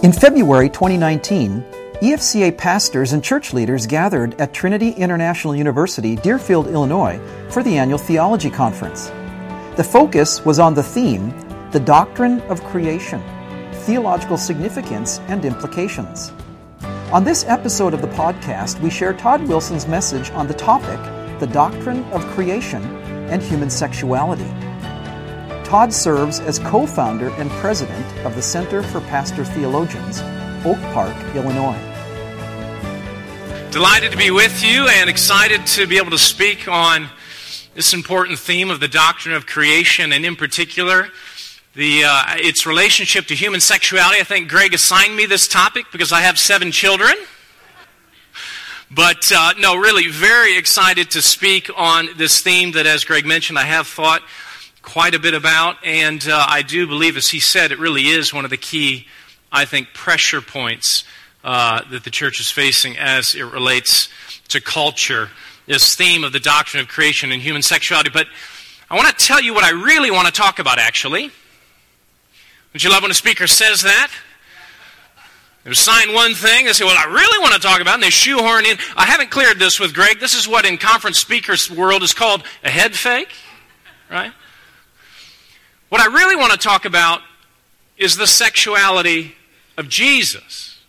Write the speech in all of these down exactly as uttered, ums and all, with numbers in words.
In February twenty nineteen, E F C A pastors and church leaders gathered at Trinity International University, Deerfield, Illinois, for the annual theology conference. The focus was on the theme, The Doctrine of Creation, Theological Significance and Implications. On this episode of the podcast, we share Todd Wilson's message on the topic, The Doctrine of Creation and Human Sexuality. Todd serves as co-founder and president of the Center for Pastor Theologians, Oak Park, Illinois. Delighted to be with you and excited to be able to speak on this important theme of the doctrine of creation, and in particular, the uh, its relationship to human sexuality. I think Greg assigned me this topic because I have seven children. But uh, no, really very excited to speak on this theme that, as Greg mentioned, I have thought quite a bit about, and uh, I do believe, as he said, it really is one of the key, I think, pressure points uh, that the church is facing as it relates to culture, this theme of the doctrine of creation and human sexuality. But I want to tell you what I really want to talk about, actually. Don't you love when a speaker says that? They assign one thing, they say, well, I really want to talk about it, and they shoehorn in. I haven't cleared this with Greg. This is what in conference speakers world is called a head fake, right? What I really want to talk about is the sexuality of Jesus.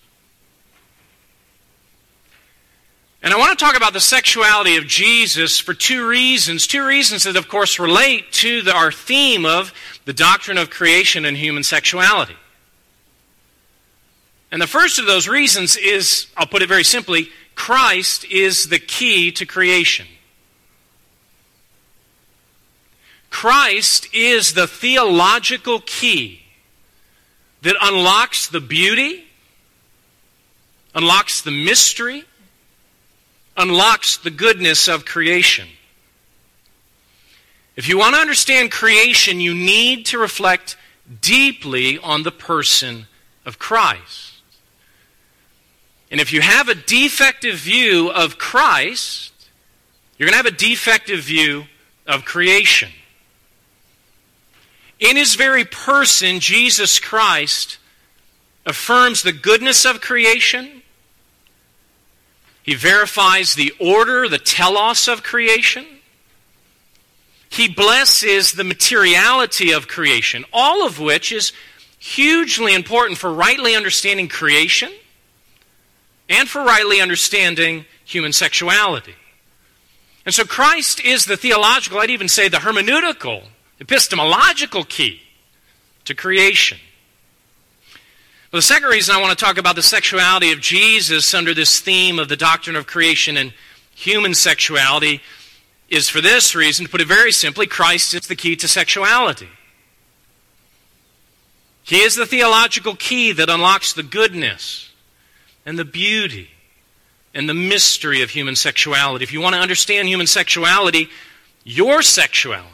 And I want to talk about the sexuality of Jesus for two reasons. Two reasons that, of course, relate to the, our theme of the doctrine of creation and human sexuality. And the first of those reasons is, I'll put it very simply, Christ is the key to creation. Christ is the theological key that unlocks the beauty, unlocks the mystery, unlocks the goodness of creation. If you want to understand creation, you need to reflect deeply on the person of Christ. And if you have a defective view of Christ, you're going to have a defective view of creation. In his very person, Jesus Christ affirms the goodness of creation. He verifies the order, the telos of creation. He blesses the materiality of creation, all of which is hugely important for rightly understanding creation and for rightly understanding human sexuality. And so Christ is the theological, I'd even say the hermeneutical, epistemological key to creation. Well, the second reason I want to talk about the sexuality of Jesus under this theme of the doctrine of creation and human sexuality is for this reason, to put it very simply, Christ is the key to sexuality. He is the theological key that unlocks the goodness and the beauty and the mystery of human sexuality. If you want to understand human sexuality, your sexuality,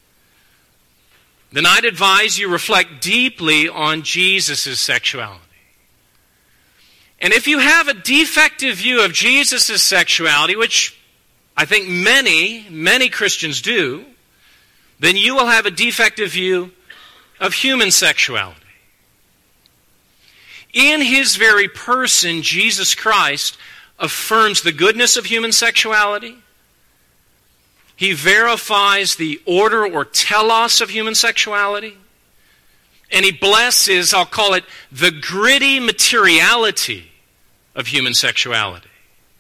then I'd advise you reflect deeply on Jesus' sexuality. And if you have a defective view of Jesus' sexuality, which I think many, many Christians do, then you will have a defective view of human sexuality. In his very person, Jesus Christ affirms the goodness of human sexuality. He verifies the order or telos of human sexuality. And he blesses, I'll call it, the gritty materiality of human sexuality.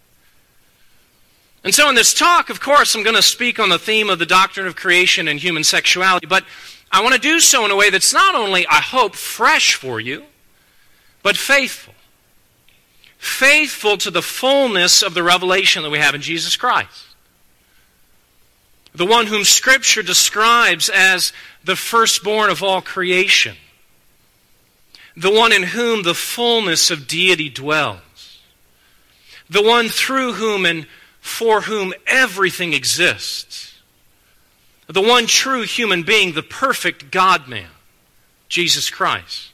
And so in this talk, of course, I'm going to speak on the theme of the doctrine of creation and human sexuality, but I want to do so in a way that's not only, I hope, fresh for you, but faithful. Faithful to the fullness of the revelation that we have in Jesus Christ. The one whom Scripture describes as the firstborn of all creation. The one in whom the fullness of deity dwells. The one through whom and for whom everything exists. The one true human being, the perfect God-man, Jesus Christ.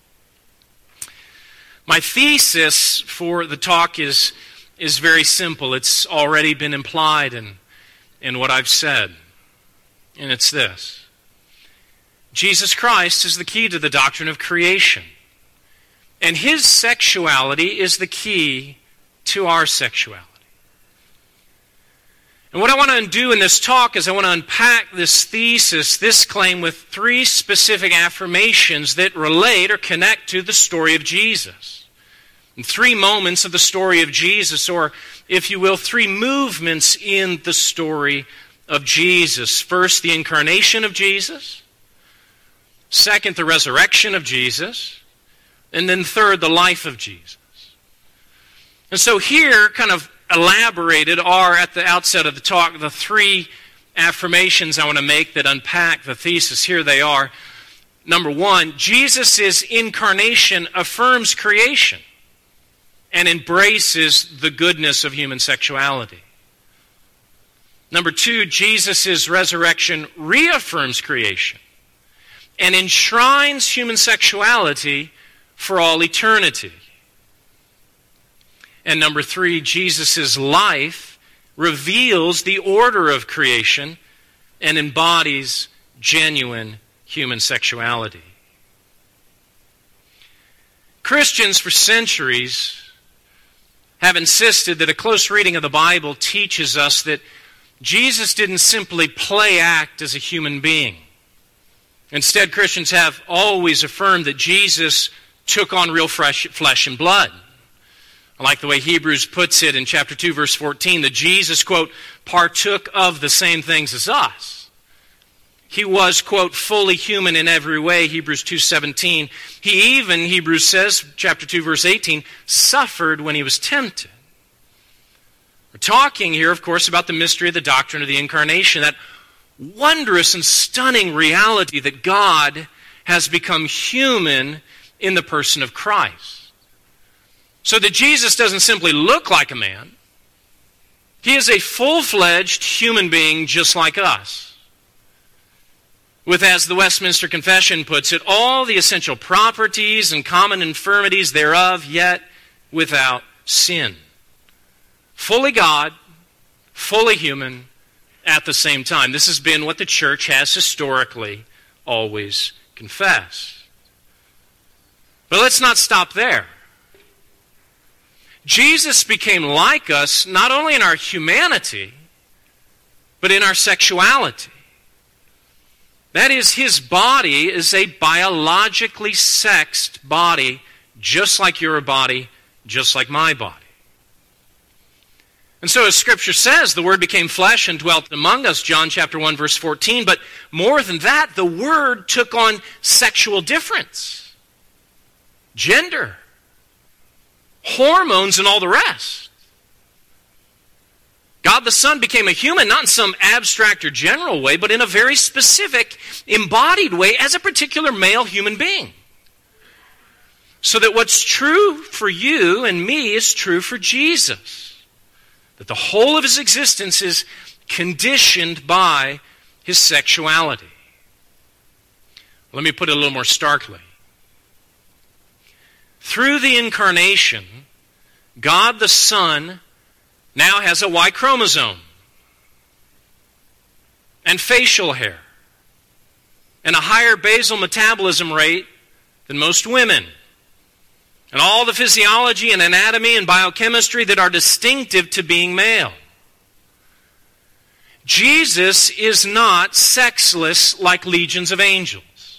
My thesis for the talk is, is very simple. It's already been implied in in what I've said. And it's this. Jesus Christ is the key to the doctrine of creation. And his sexuality is the key to our sexuality. And what I want to do in this talk is I want to unpack this thesis, this claim, with three specific affirmations that relate or connect to the story of Jesus. And three moments of the story of Jesus, or if you will, three movements in the story of Jesus. First, the incarnation of Jesus. Second, the resurrection of Jesus. And then third, the life of Jesus. And so here, kind of elaborated, are at the outset of the talk the three affirmations I want to make that unpack the thesis. Here they are. Number one, Jesus' incarnation affirms creation and embraces the goodness of human sexuality. Number two, Jesus' resurrection reaffirms creation and enshrines human sexuality for all eternity. And number three, Jesus' life reveals the order of creation and embodies genuine human sexuality. Christians for centuries have insisted that a close reading of the Bible teaches us that Jesus didn't simply play act as a human being. Instead, Christians have always affirmed that Jesus took on real fresh, flesh and blood. I like the way Hebrews puts it in chapter two, verse fourteen, that Jesus, quote, partook of the same things as us. He was, quote, fully human in every way, Hebrews two seventeen. He even, Hebrews says, chapter two, verse eighteen, suffered when he was tempted. We're talking here, of course, about the mystery of the doctrine of the incarnation, that wondrous and stunning reality that God has become human in the person of Christ. So that Jesus doesn't simply look like a man. He is a full-fledged human being just like us. With, as the Westminster Confession puts it, all the essential properties and common infirmities thereof, yet without sin. Fully God, fully human at the same time. This has been what the church has historically always confessed. But let's not stop there. Jesus became like us not only in our humanity, but in our sexuality. That is, his body is a biologically sexed body, just like your body, just like my body. And so as Scripture says, the Word became flesh and dwelt among us, John chapter one, verse fourteen. But more than that, the Word took on sexual difference, gender, hormones, and all the rest. God the Son became a human, not in some abstract or general way, but in a very specific, embodied way as a particular male human being. So that what's true for you and me is true for Jesus. That the whole of his existence is conditioned by his sexuality. Let me put it a little more starkly. Through the incarnation, God the Son now has a Y chromosome and facial hair and a higher basal metabolism rate than most women and all the physiology and anatomy and biochemistry that are distinctive to being male. Jesus is not sexless like legions of angels.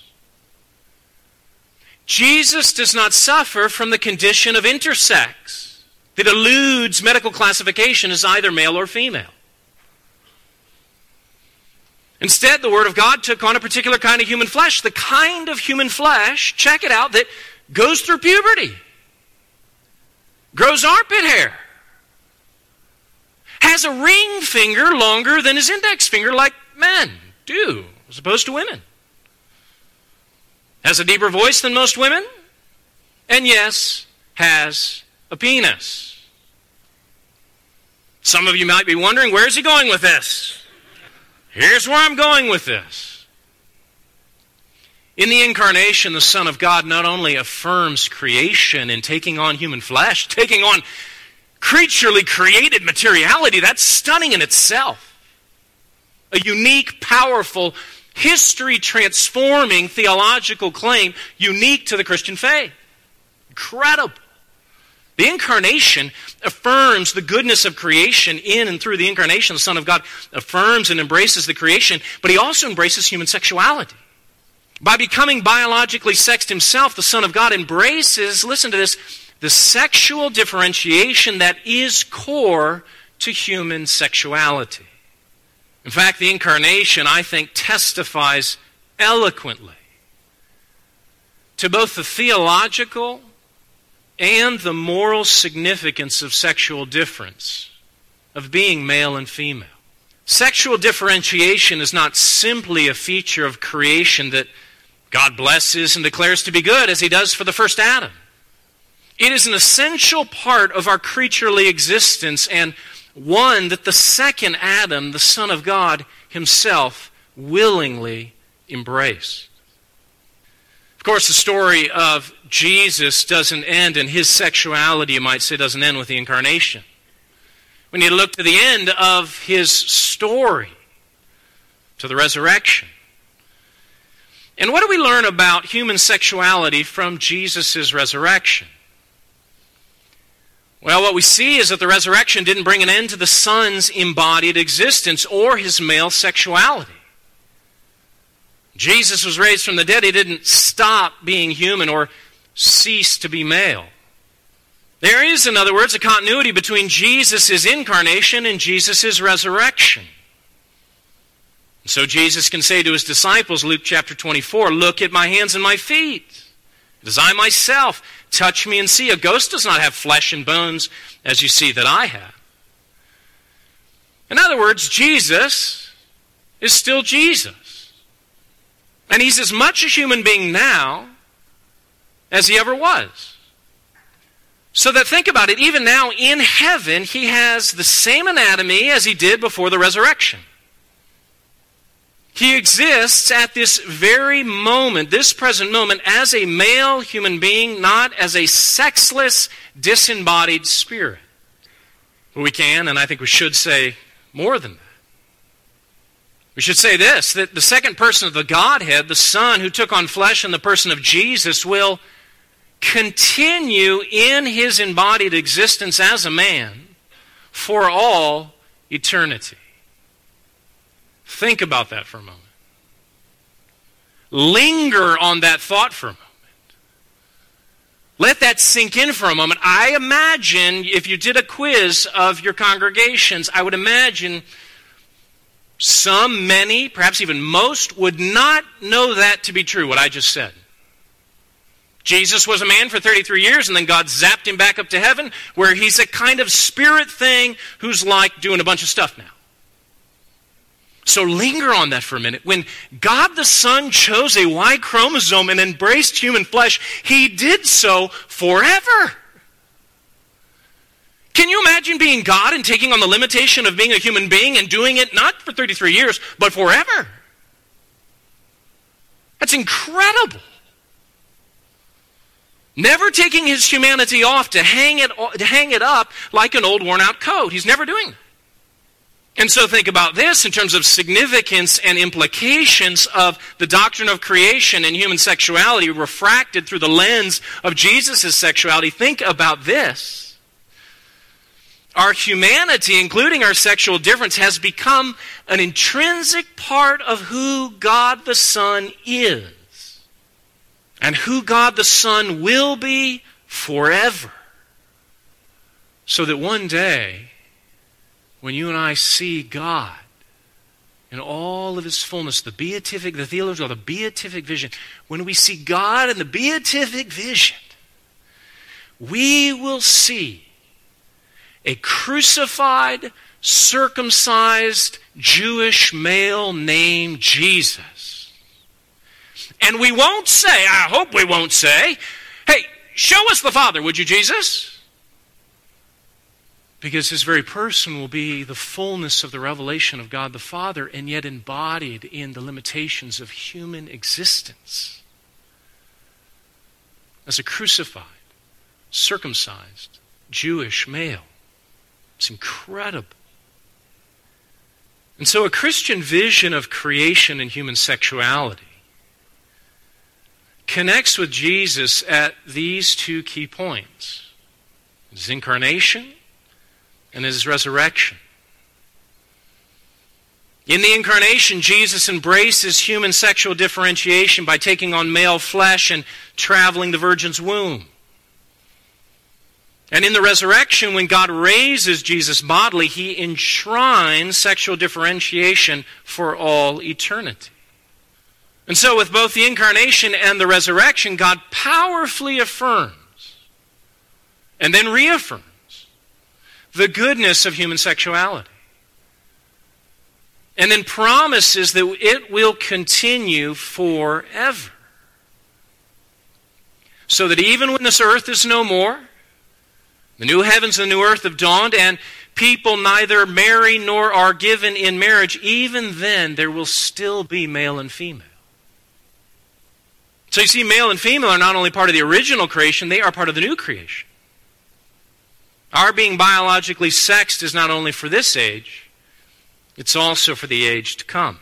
Jesus does not suffer from the condition of intersex that eludes medical classification as either male or female. Instead, the Word of God took on a particular kind of human flesh, the kind of human flesh, check it out, that goes through puberty, grows armpit hair, has a ring finger longer than his index finger like men do, as opposed to women. Has a deeper voice than most women, and yes, has a penis. Some of you might be wondering, where's he going with this? Here's where I'm going with this. In the incarnation, the Son of God not only affirms creation in taking on human flesh, taking on creaturely created materiality, that's stunning in itself. A unique, powerful, history-transforming theological claim unique to the Christian faith. Incredible. The incarnation affirms the goodness of creation in and through the incarnation. The Son of God affirms and embraces the creation, but he also embraces human sexuality. By becoming biologically sexed himself, the Son of God embraces, listen to this, the sexual differentiation that is core to human sexuality. In fact, the incarnation, I think, testifies eloquently to both the theological and the moral significance of sexual difference, of being male and female. Sexual differentiation is not simply a feature of creation that God blesses and declares to be good, as he does for the first Adam. It is an essential part of our creaturely existence, and one that the second Adam, the Son of God himself, willingly embraced. Of course, the story of Jesus doesn't end, and his sexuality, you might say, doesn't end with the incarnation. We need to look to the end of his story, to the resurrection. And what do we learn about human sexuality from Jesus' resurrection? Well, what we see is that the resurrection didn't bring an end to the Son's embodied existence or his male sexuality. Jesus was raised from the dead. He didn't stop being human or cease to be male. There is, in other words, a continuity between Jesus' incarnation and Jesus' resurrection. And so Jesus can say to his disciples, Luke chapter twenty-four, "Look at my hands and my feet. It is I myself. Touch me and see. A ghost does not have flesh and bones as you see that I have." In other words, Jesus is still Jesus. And he's as much a human being now as he ever was. So that, think about it, even now in heaven, he has the same anatomy as he did before the resurrection. He exists at this very moment, this present moment, as a male human being, not as a sexless, disembodied spirit. But we can, and I think we should say more than that. We should say this, that the second person of the Godhead, the Son who took on flesh in the person of Jesus, will continue in his embodied existence as a man for all eternity. Think about that for a moment. Linger on that thought for a moment. Let that sink in for a moment. I imagine, if you did a quiz of your congregations, I would imagine some, many, perhaps even most, would not know that to be true, what I just said. Jesus was a man for thirty-three years, and then God zapped him back up to heaven, where he's a kind of spirit thing who's like doing a bunch of stuff now. So linger on that for a minute. When God the Son chose a Y chromosome and embraced human flesh, he did so forever. Can you imagine being God and taking on the limitation of being a human being and doing it not for thirty-three years, but forever? That's incredible. Never taking his humanity off to hang it, to hang it up like an old worn-out coat. He's never doing that. And so think about this in terms of significance and implications of the doctrine of creation and human sexuality refracted through the lens of Jesus' sexuality. Think about this. Our humanity, including our sexual difference, has become an intrinsic part of who God the Son is and who God the Son will be forever. So that one day, when you and I see God in all of his fullness, the beatific, the theologians call the beatific vision, when we see God in the beatific vision, we will see a crucified, circumcised Jewish male named Jesus. And we won't say, I hope we won't say, hey, show us the Father, would you, Jesus? Because his very person will be the fullness of the revelation of God the Father, and yet embodied in the limitations of human existence. As a crucified, circumcised Jewish male. It's incredible. And so a Christian vision of creation and human sexuality connects with Jesus at these two key points: his incarnation and his resurrection. In the incarnation, Jesus embraces human sexual differentiation by taking on male flesh and traveling the virgin's womb. And in the resurrection, when God raises Jesus bodily, he enshrines sexual differentiation for all eternity. And so with both the incarnation and the resurrection, God powerfully affirms and then reaffirms the goodness of human sexuality. And then promises that it will continue forever. So that even when this earth is no more, the new heavens and the new earth have dawned, and people neither marry nor are given in marriage, even then there will still be male and female. So you see, male and female are not only part of the original creation, they are part of the new creation. Our being biologically sexed is not only for this age, it's also for the age to come.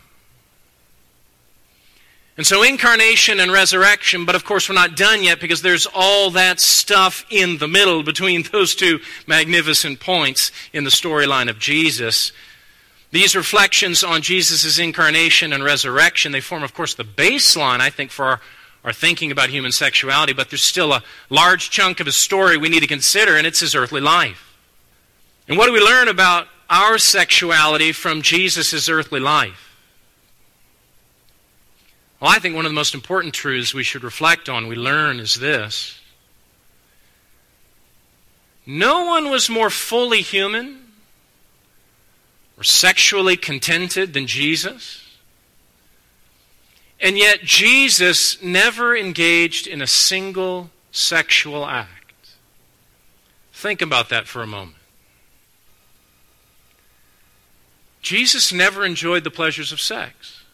And so incarnation and resurrection, but of course we're not done yet because there's all that stuff in the middle between those two magnificent points in the storyline of Jesus. These reflections on Jesus' incarnation and resurrection, they form of course the baseline, I think, for our, our thinking about human sexuality, but there's still a large chunk of his story we need to consider, and it's his earthly life. And what do we learn about our sexuality from Jesus' earthly life? Well, I think one of the most important truths we should reflect on, we learn, is this. No one was more fully human or sexually contented than Jesus. And yet Jesus never engaged in a single sexual act. Think about that for a moment. Jesus never enjoyed the pleasures of sex.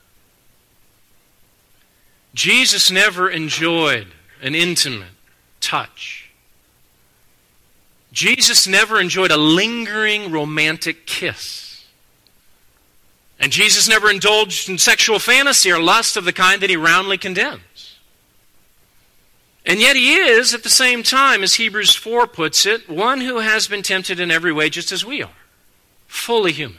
Jesus never enjoyed an intimate touch. Jesus never enjoyed a lingering romantic kiss. And Jesus never indulged in sexual fantasy or lust of the kind that he roundly condemns. And yet he is, at the same time, as Hebrews four puts it, one who has been tempted in every way just as we are, fully human.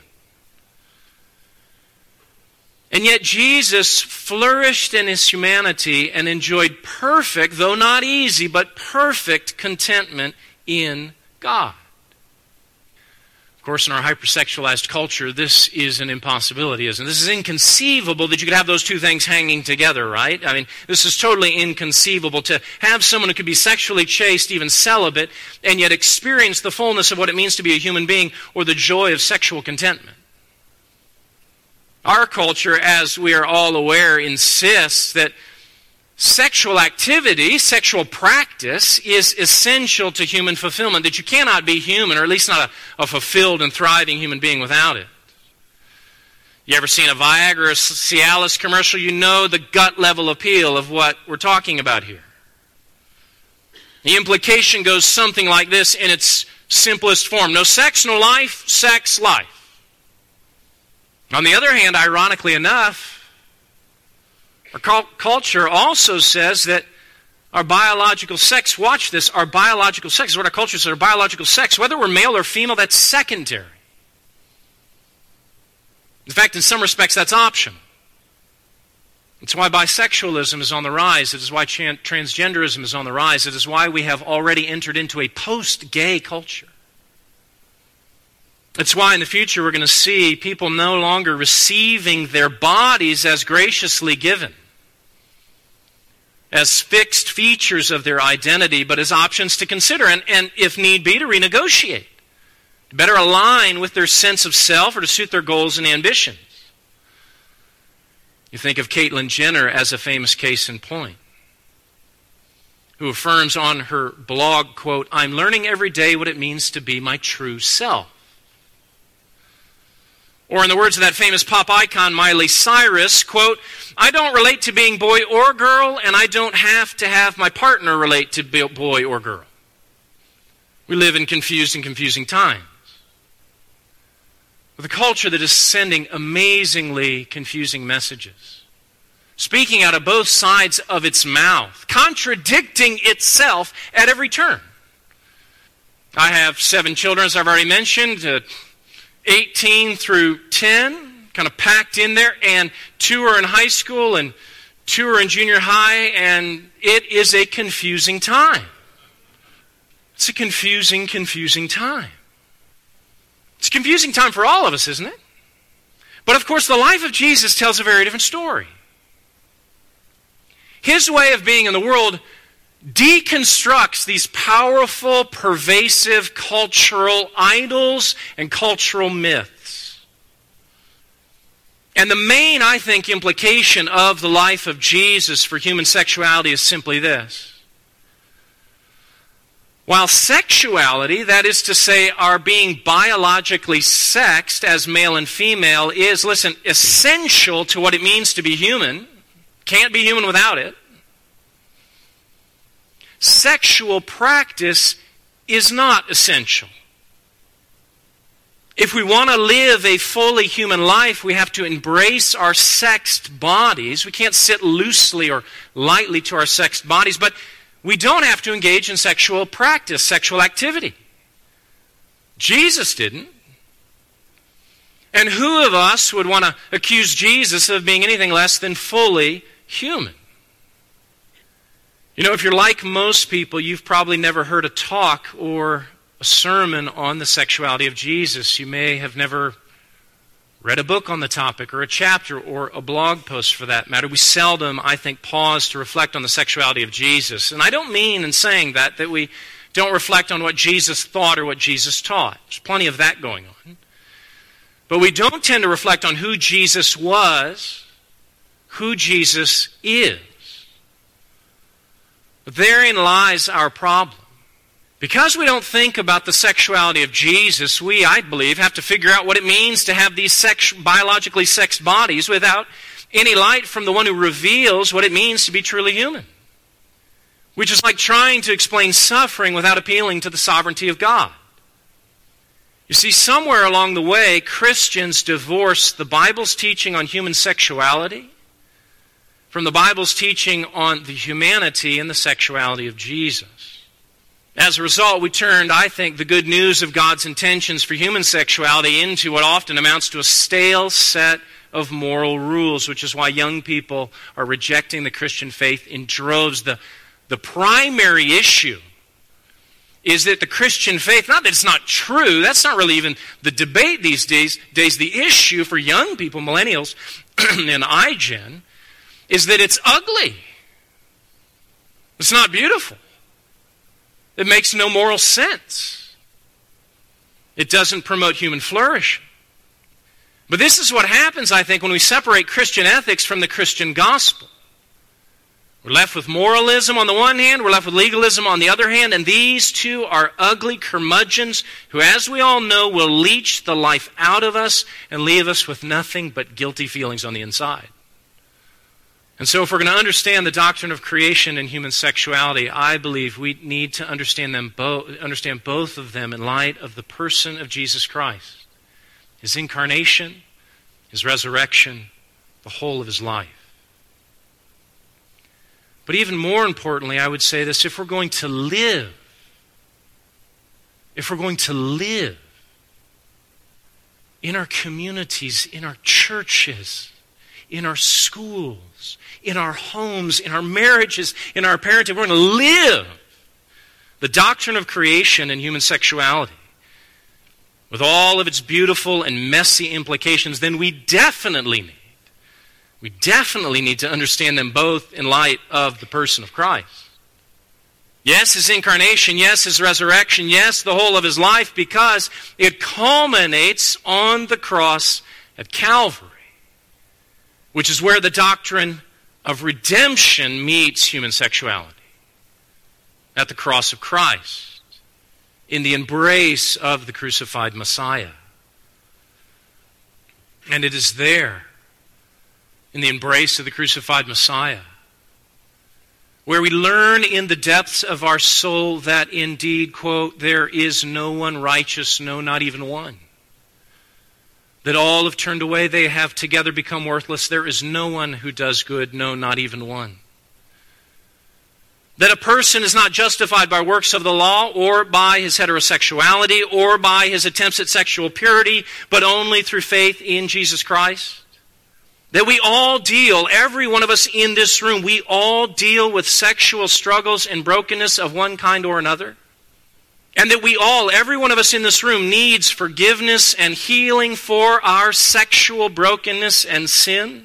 And yet Jesus flourished in his humanity and enjoyed perfect, though not easy, but perfect contentment in God. Of course, in our hypersexualized culture, this is an impossibility, isn't it? This is inconceivable that you could have those two things hanging together, right? I mean, this is totally inconceivable to have someone who could be sexually chaste, even celibate, and yet experience the fullness of what it means to be a human being or the joy of sexual contentment. Our culture, as we are all aware, insists that sexual activity, sexual practice, is essential to human fulfillment, that you cannot be human, or at least not a, a fulfilled and thriving human being without it. You ever seen a Viagra or a Cialis commercial? You know the gut-level appeal of what we're talking about here. The implication goes something like this in its simplest form. No sex, no life, sex, life. On the other hand, ironically enough, our culture also says that our biological sex, watch this, our biological sex is what our culture says, our biological sex, whether we're male or female, that's secondary. In fact, in some respects, that's optional. It's why bisexualism is on the rise. It is why transgenderism is on the rise. It is why we have already entered into a post-gay culture. It's why in the future we're going to see people no longer receiving their bodies as graciously given, as fixed features of their identity, but as options to consider and, and if need be, to renegotiate, to better align with their sense of self or to suit their goals and ambitions. You think of Caitlyn Jenner as a famous case in point, who affirms on her blog, quote, "I'm learning every day what it means to be my true self." Or in the words of that famous pop icon, Miley Cyrus, quote, "I don't relate to being boy or girl, and I don't have to have my partner relate to boy or girl." We live in confused and confusing times, with a culture that is sending amazingly confusing messages. speaking out of both sides of its mouth, contradicting itself at every turn. I have seven children, as I've already mentioned, uh, eighteen through ten, kind of packed in there, and two are in high school and two are in junior high, and it is a confusing time. It's a confusing, confusing time. It's a confusing time for all of us, isn't it? But of course, the life of Jesus tells a very different story. His way of being in the world deconstructs these powerful, pervasive cultural idols and cultural myths. And the main, I think, implication of the life of Jesus for human sexuality is simply this. While sexuality, that is to say, our being biologically sexed as male and female, is, listen, essential to what it means to be human, can't be human without it, sexual practice is not essential. If we want to live a fully human life, we have to embrace our sexed bodies. We can't sit loosely or lightly to our sexed bodies, but we don't have to engage in sexual practice, sexual activity. Jesus didn't. And who of us would want to accuse Jesus of being anything less than fully human? You know, if you're like most people, you've probably never heard a talk or a sermon on the sexuality of Jesus. You may have never read a book on the topic or a chapter or a blog post for that matter. We seldom, I think, pause to reflect on the sexuality of Jesus. And I don't mean in saying that that we don't reflect on what Jesus thought or what Jesus taught. There's plenty of that going on. But we don't tend to reflect on who Jesus was, who Jesus is. But therein lies our problem. Because we don't think about the sexuality of Jesus, we, I believe, have to figure out what it means to have these sex, biologically sexed bodies without any light from the one who reveals what it means to be truly human. Which is like trying to explain suffering without appealing to the sovereignty of God. You see, somewhere along the way, Christians divorce the Bible's teaching on human sexuality from the Bible's teaching on the humanity and the sexuality of Jesus. As a result, we turned, I think, the good news of God's intentions for human sexuality into what often amounts to a stale set of moral rules, which is why young people are rejecting the Christian faith in droves. The, the primary issue is that the Christian faith, not that it's not true, that's not really even the debate these days. days the issue for young people, millennials, and iGen, is that it's ugly. It's not beautiful. It makes no moral sense. It doesn't promote human flourishing. But this is what happens, I think, when we separate Christian ethics from the Christian gospel. We're left with moralism on the one hand, we're left with legalism on the other hand, and these two are ugly curmudgeons who, as we all know, will leech the life out of us and leave us with nothing but guilty feelings on the inside. And so if we're going to understand the doctrine of creation and human sexuality, I believe we need to understand them both, understand both of them in light of the person of Jesus Christ. His incarnation, His resurrection, the whole of His life. But even more importantly, I would say this, if we're going to live, if we're going to live in our communities, in our churches, in our schools, in our homes, in our marriages, in our parenting, we're going to live the doctrine of creation and human sexuality with all of its beautiful and messy implications, then we definitely need, we definitely need to understand them both in light of the person of Christ. Yes, His incarnation, yes, His resurrection, yes, the whole of His life, because it culminates on the cross at Calvary, which is where the doctrine of redemption meets human sexuality. At the cross of Christ, in the embrace of the crucified Messiah. And it is there, in the embrace of the crucified Messiah, where we learn in the depths of our soul that indeed, quote, there is no one righteous, no, not even one. that all have turned away, they have together become worthless. There is no one who does good, no, not even one. That a person is not justified by works of the law or by his heterosexuality or by his attempts at sexual purity, but only through faith in Jesus Christ. That we all deal, every one of us in this room, we all deal with sexual struggles and brokenness of one kind or another. And that we all, every one of us in this room, needs forgiveness and healing for our sexual brokenness and sin.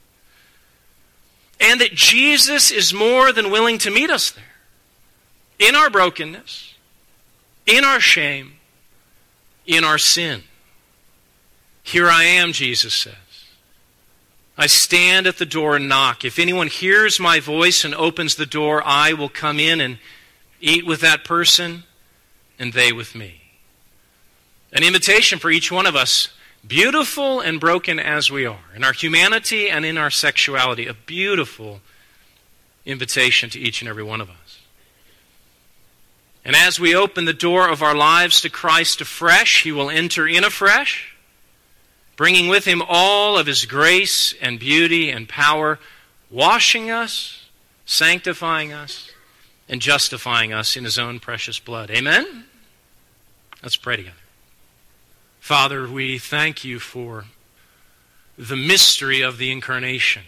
And that Jesus is more than willing to meet us there. In our brokenness, in our shame, in our sin. Here I am, Jesus says. I stand at the door and knock. If anyone hears my voice and opens the door, I will come in and eat with that person and they with me. An invitation for each one of us, beautiful and broken as we are, in our humanity and in our sexuality, a beautiful invitation to each and every one of us. And as we open the door of our lives to Christ afresh, He will enter in afresh, bringing with Him all of His grace and beauty and power, washing us, sanctifying us, and justifying us in His own precious blood. Amen? Let's pray together. Father, we thank You for the mystery of the incarnation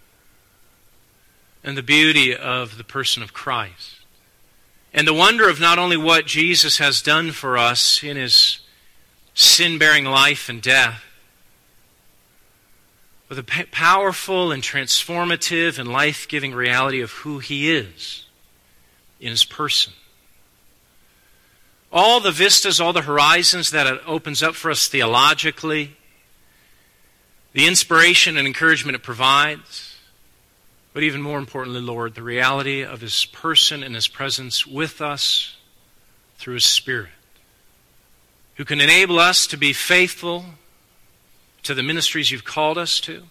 and the beauty of the person of Christ and the wonder of not only what Jesus has done for us in His sin-bearing life and death, but the powerful and transformative and life-giving reality of who He is in His person. All the vistas, all the horizons that it opens up for us theologically, the inspiration and encouragement it provides, but even more importantly, Lord, the reality of His person and His presence with us through His Spirit, who can enable us to be faithful to the ministries You've called us to,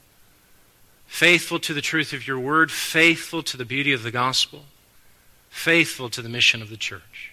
faithful to the truth of Your Word, faithful to the beauty of the gospel, faithful to the mission of the church.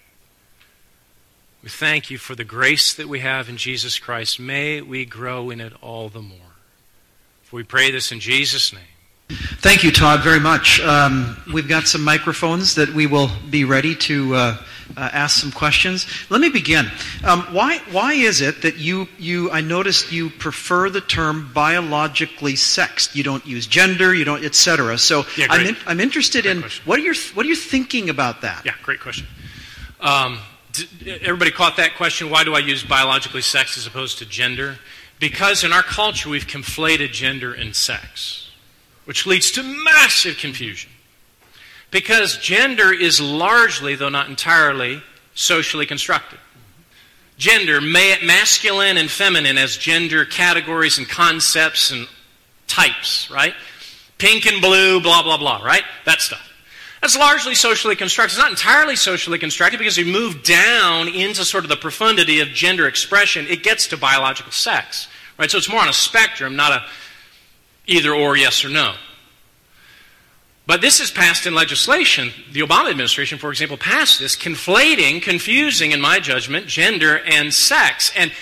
We thank You for the grace that we have in Jesus Christ. May we grow in it all the more. For we pray this in Jesus' name. Thank you, Todd, very much. Um, we've got some microphones that we will be ready to uh, uh, ask some questions. Let me begin. Um, why why is it that you, you, I noticed you prefer the term biologically sexed? You don't use gender, you don't, et cetera. So yeah, I'm, in, I'm interested great in, question. what are your, what are you thinking about that? Yeah, great question. Um, Everybody caught that question, why do I use biologically sex as opposed to gender? Because in our culture we've conflated gender and sex, which leads to massive confusion. Because gender is largely, though not entirely, socially constructed. Gender, ma- masculine and feminine as gender categories and concepts and types, right? Pink and blue, blah, blah, blah, right? That stuff. That's largely socially constructed. It's not entirely socially constructed because we move down into sort of the profundity of gender expression. It gets to biological sex, right? So it's more on a spectrum, not a either or, yes or no. But this is passed in legislation. The Obama administration, for example, passed this, conflating, confusing, in my judgment, gender and sex. And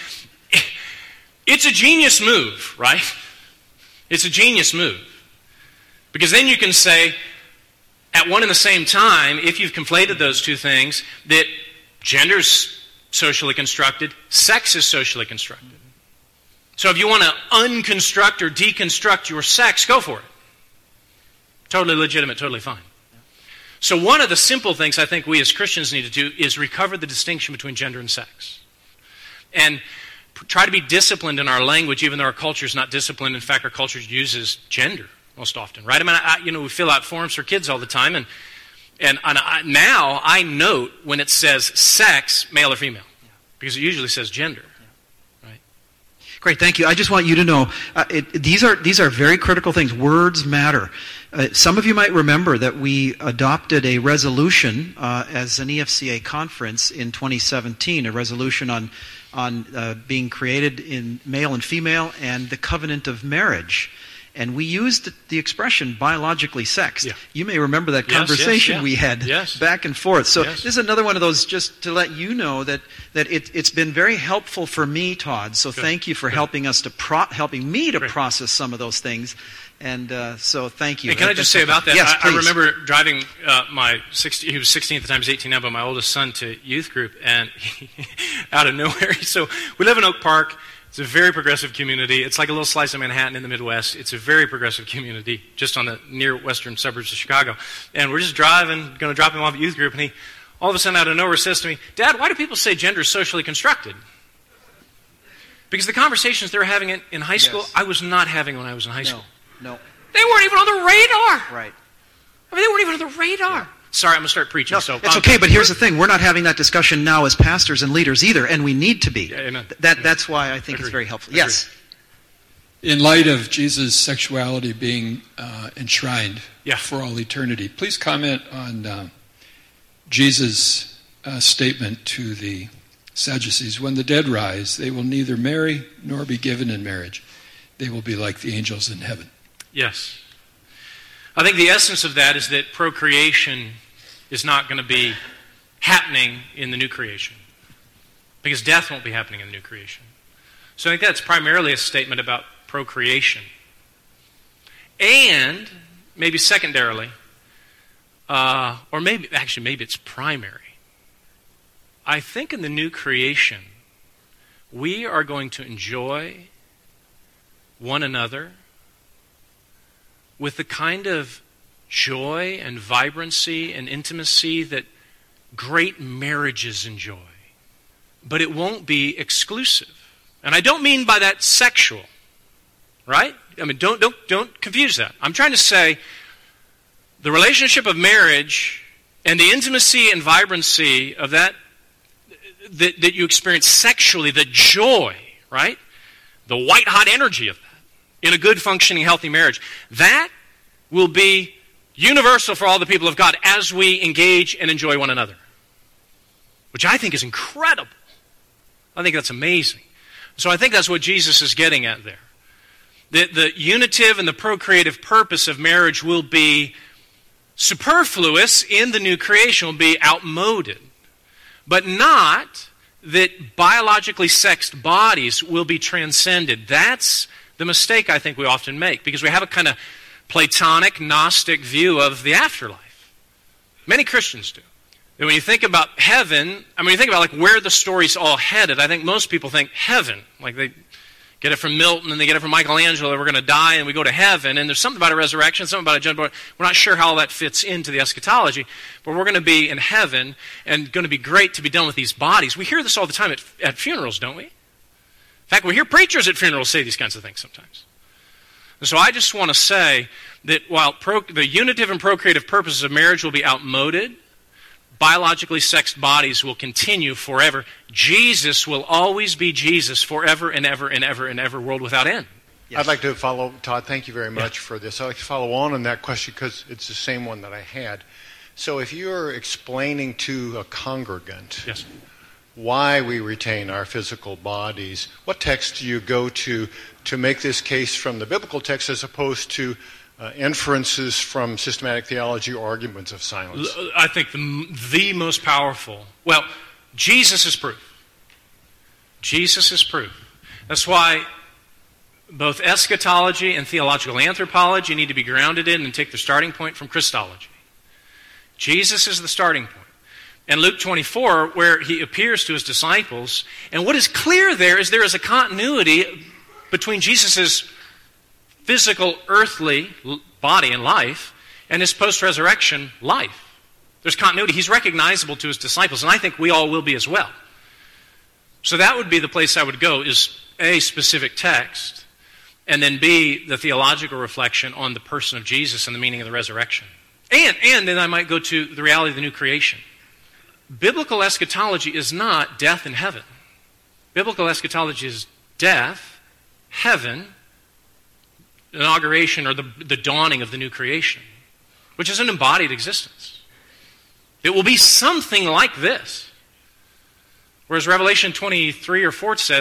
it's a genius move, right? It's a genius move. Because then you can say, at one and the same time, if you've conflated those two things, that gender's socially constructed, sex is socially constructed. So if you want to unconstruct or deconstruct your sex, go for it. Totally legitimate, totally fine. So one of the simple things I think we as Christians need to do is recover the distinction between gender and sex. And try to be disciplined in our language, even though our culture is not disciplined. In fact, our culture uses gender most often, right? I mean, I, you know, we fill out forms for kids all the time, and and, and I, now I note when it says sex, male or female, because it usually says gender, right? Great, thank you. I just want you to know, uh, it, these are these are very critical things. Words matter. Uh, some of you might remember that we adopted a resolution uh, as an E F C A conference in twenty seventeen, a resolution on on uh, being created in male and female and the covenant of marriage. and we used the expression biologically sexed. Yeah. You may remember that Yes, conversation yes, yeah. we had Yes. back and forth. So Yes. this is another one of those, just to let you know that, that it, it's been very helpful for me, Todd. So Good. thank you for Good. helping us to pro- helping me to Great. process some of those things. And uh, so thank you. Hey, can I just say about that? Yes, I, I please. remember driving uh, my sixteen, he was sixteen at the time, he's eighteen now, but my oldest son to youth group, and he, out of nowhere, so we live in Oak Park. It's a very progressive community. It's like a little slice of Manhattan in the Midwest. It's a very progressive community, just on the near western suburbs of Chicago. And we're just driving, going to drop him off at youth group, and he all of a sudden out of nowhere says to me, "Dad, why do people say gender is socially constructed?" Because the conversations they were having in, in high school, Yes. I was not having when I was in high No, school. no, They weren't even on the radar. right. I mean, they weren't even on the radar. Sorry, I'm going to start preaching. No, so it's okay, but here's the thing. We're not having that discussion now as pastors and leaders either, and we need to be. Yeah, amen. Th- That, that's why I think Agreed. it's very helpful. Agreed. Yes. In light of Jesus' sexuality being uh, enshrined Yeah. for all eternity, please comment on uh, Jesus' uh, statement to the Sadducees. When the dead rise, they will neither marry nor be given in marriage. They will be like the angels in heaven. Yes. I think the essence of that is that procreation is not going to be happening in the new creation. Because death won't be happening in the new creation. So I think that's primarily a statement about procreation. And, maybe secondarily, uh, or maybe, actually maybe it's primary. I think in the new creation, we are going to enjoy one another with the kind of joy and vibrancy and intimacy that great marriages enjoy. But it won't be exclusive. And I don't mean by that sexual, right? I mean, don't, don't, don't confuse that. I'm trying to say the relationship of marriage and the intimacy and vibrancy of that that, that you experience sexually, the joy, right? The white-hot energy of that in a good, functioning, healthy marriage, that will be universal for all the people of God as we engage and enjoy one another. Which I think is incredible. I think that's amazing. So I think that's what Jesus is getting at there. The, the unitive and the procreative purpose of marriage will be superfluous in the new creation, will be outmoded. But not that biologically sexed bodies will be transcended. That's the mistake I think we often make, because we have a kind of Platonic, Gnostic view of the afterlife. Many Christians do. And when you think about heaven, I mean, you think about like where the story's all headed, I think most people think heaven. Like they get it from Milton and they get it from Michelangelo, that we're going to die and we go to heaven. And there's something about a resurrection, something about a judgment. We're not sure how all that fits into the eschatology, but we're going to be in heaven and going to be great to be done with these bodies. We hear this all the time at, at funerals, don't we? In fact, we hear preachers at funerals say these kinds of things sometimes. And so I just want to say that while pro, the unitive and procreative purposes of marriage will be outmoded, biologically sexed bodies will continue forever. Jesus will always be Jesus forever and ever and ever and ever, world without end. Yes. I'd like to follow, Todd, thank you very much Yeah. for this. I'd like to follow on on that question because it's the same one that I had. So if you're explaining to a congregant Yes. why we retain our physical bodies, what text do you go to to make this case from the biblical text as opposed to uh, inferences from systematic theology or arguments of silence? I think the, the most powerful, well, Jesus is proof. Jesus is proof. That's why both eschatology and theological anthropology need to be grounded in and take their starting point from Christology. Jesus is the starting point. And Luke twenty-four, where he appears to his disciples, and what is clear there is there is a continuity between Jesus' physical, earthly body and life and his post-resurrection life. There's continuity. He's recognizable to his disciples, and I think we all will be as well. So that would be the place I would go, is A, specific text, and then B, the theological reflection on the person of Jesus and the meaning of the resurrection. And, and then I might go to the reality of the new creation. Biblical eschatology is not death in heaven. Biblical eschatology is death, heaven, inauguration, or the, the dawning of the new creation, which is an embodied existence. It will be something like this. Whereas Revelation twenty-three or four says,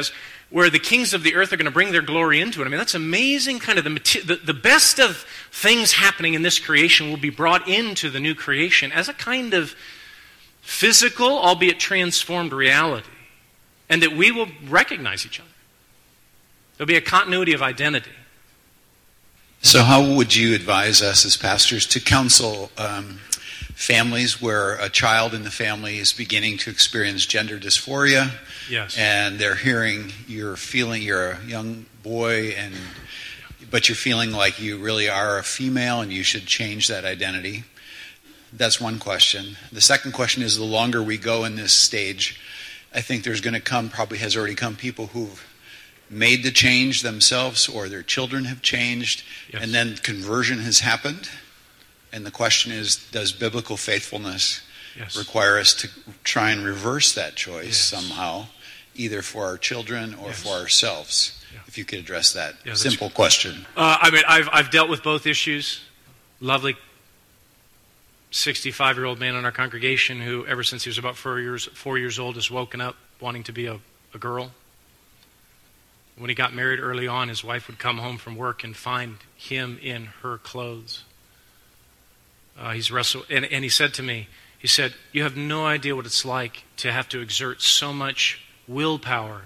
where the kings of the earth are going to bring their glory into it. I mean, that's amazing. Kind of the, the, the best of things happening in this creation will be brought into the new creation as a kind of physical, albeit transformed reality. And that we will recognize each other. There'll be a continuity of identity. So how would you advise us as pastors to counsel um, families where a child in the family is beginning to experience gender dysphoria? Yes. And they're hearing, you're feeling, you're a young boy, and but you're feeling like you really are a female and you should change that identity. That's one question. The second question is, the longer we go in this stage, I think there's going to come, probably has already come, people who've made the change themselves or their children have changed, yes. and then conversion has happened. And the question is, does biblical faithfulness yes. require us to try and reverse that choice yes. somehow, either for our children or yes. for ourselves? Yeah. If you could address that yeah, simple question. Uh, I mean, I've, I've dealt with both issues. Lovely sixty-five-year-old man in our congregation who, ever since he was about four years, four years old, has woken up wanting to be a, a girl. When he got married early on, his wife would come home from work and find him in her clothes. Uh, he's wrestled, and, and he said to me, he said, "You have no idea what it's like to have to exert so much willpower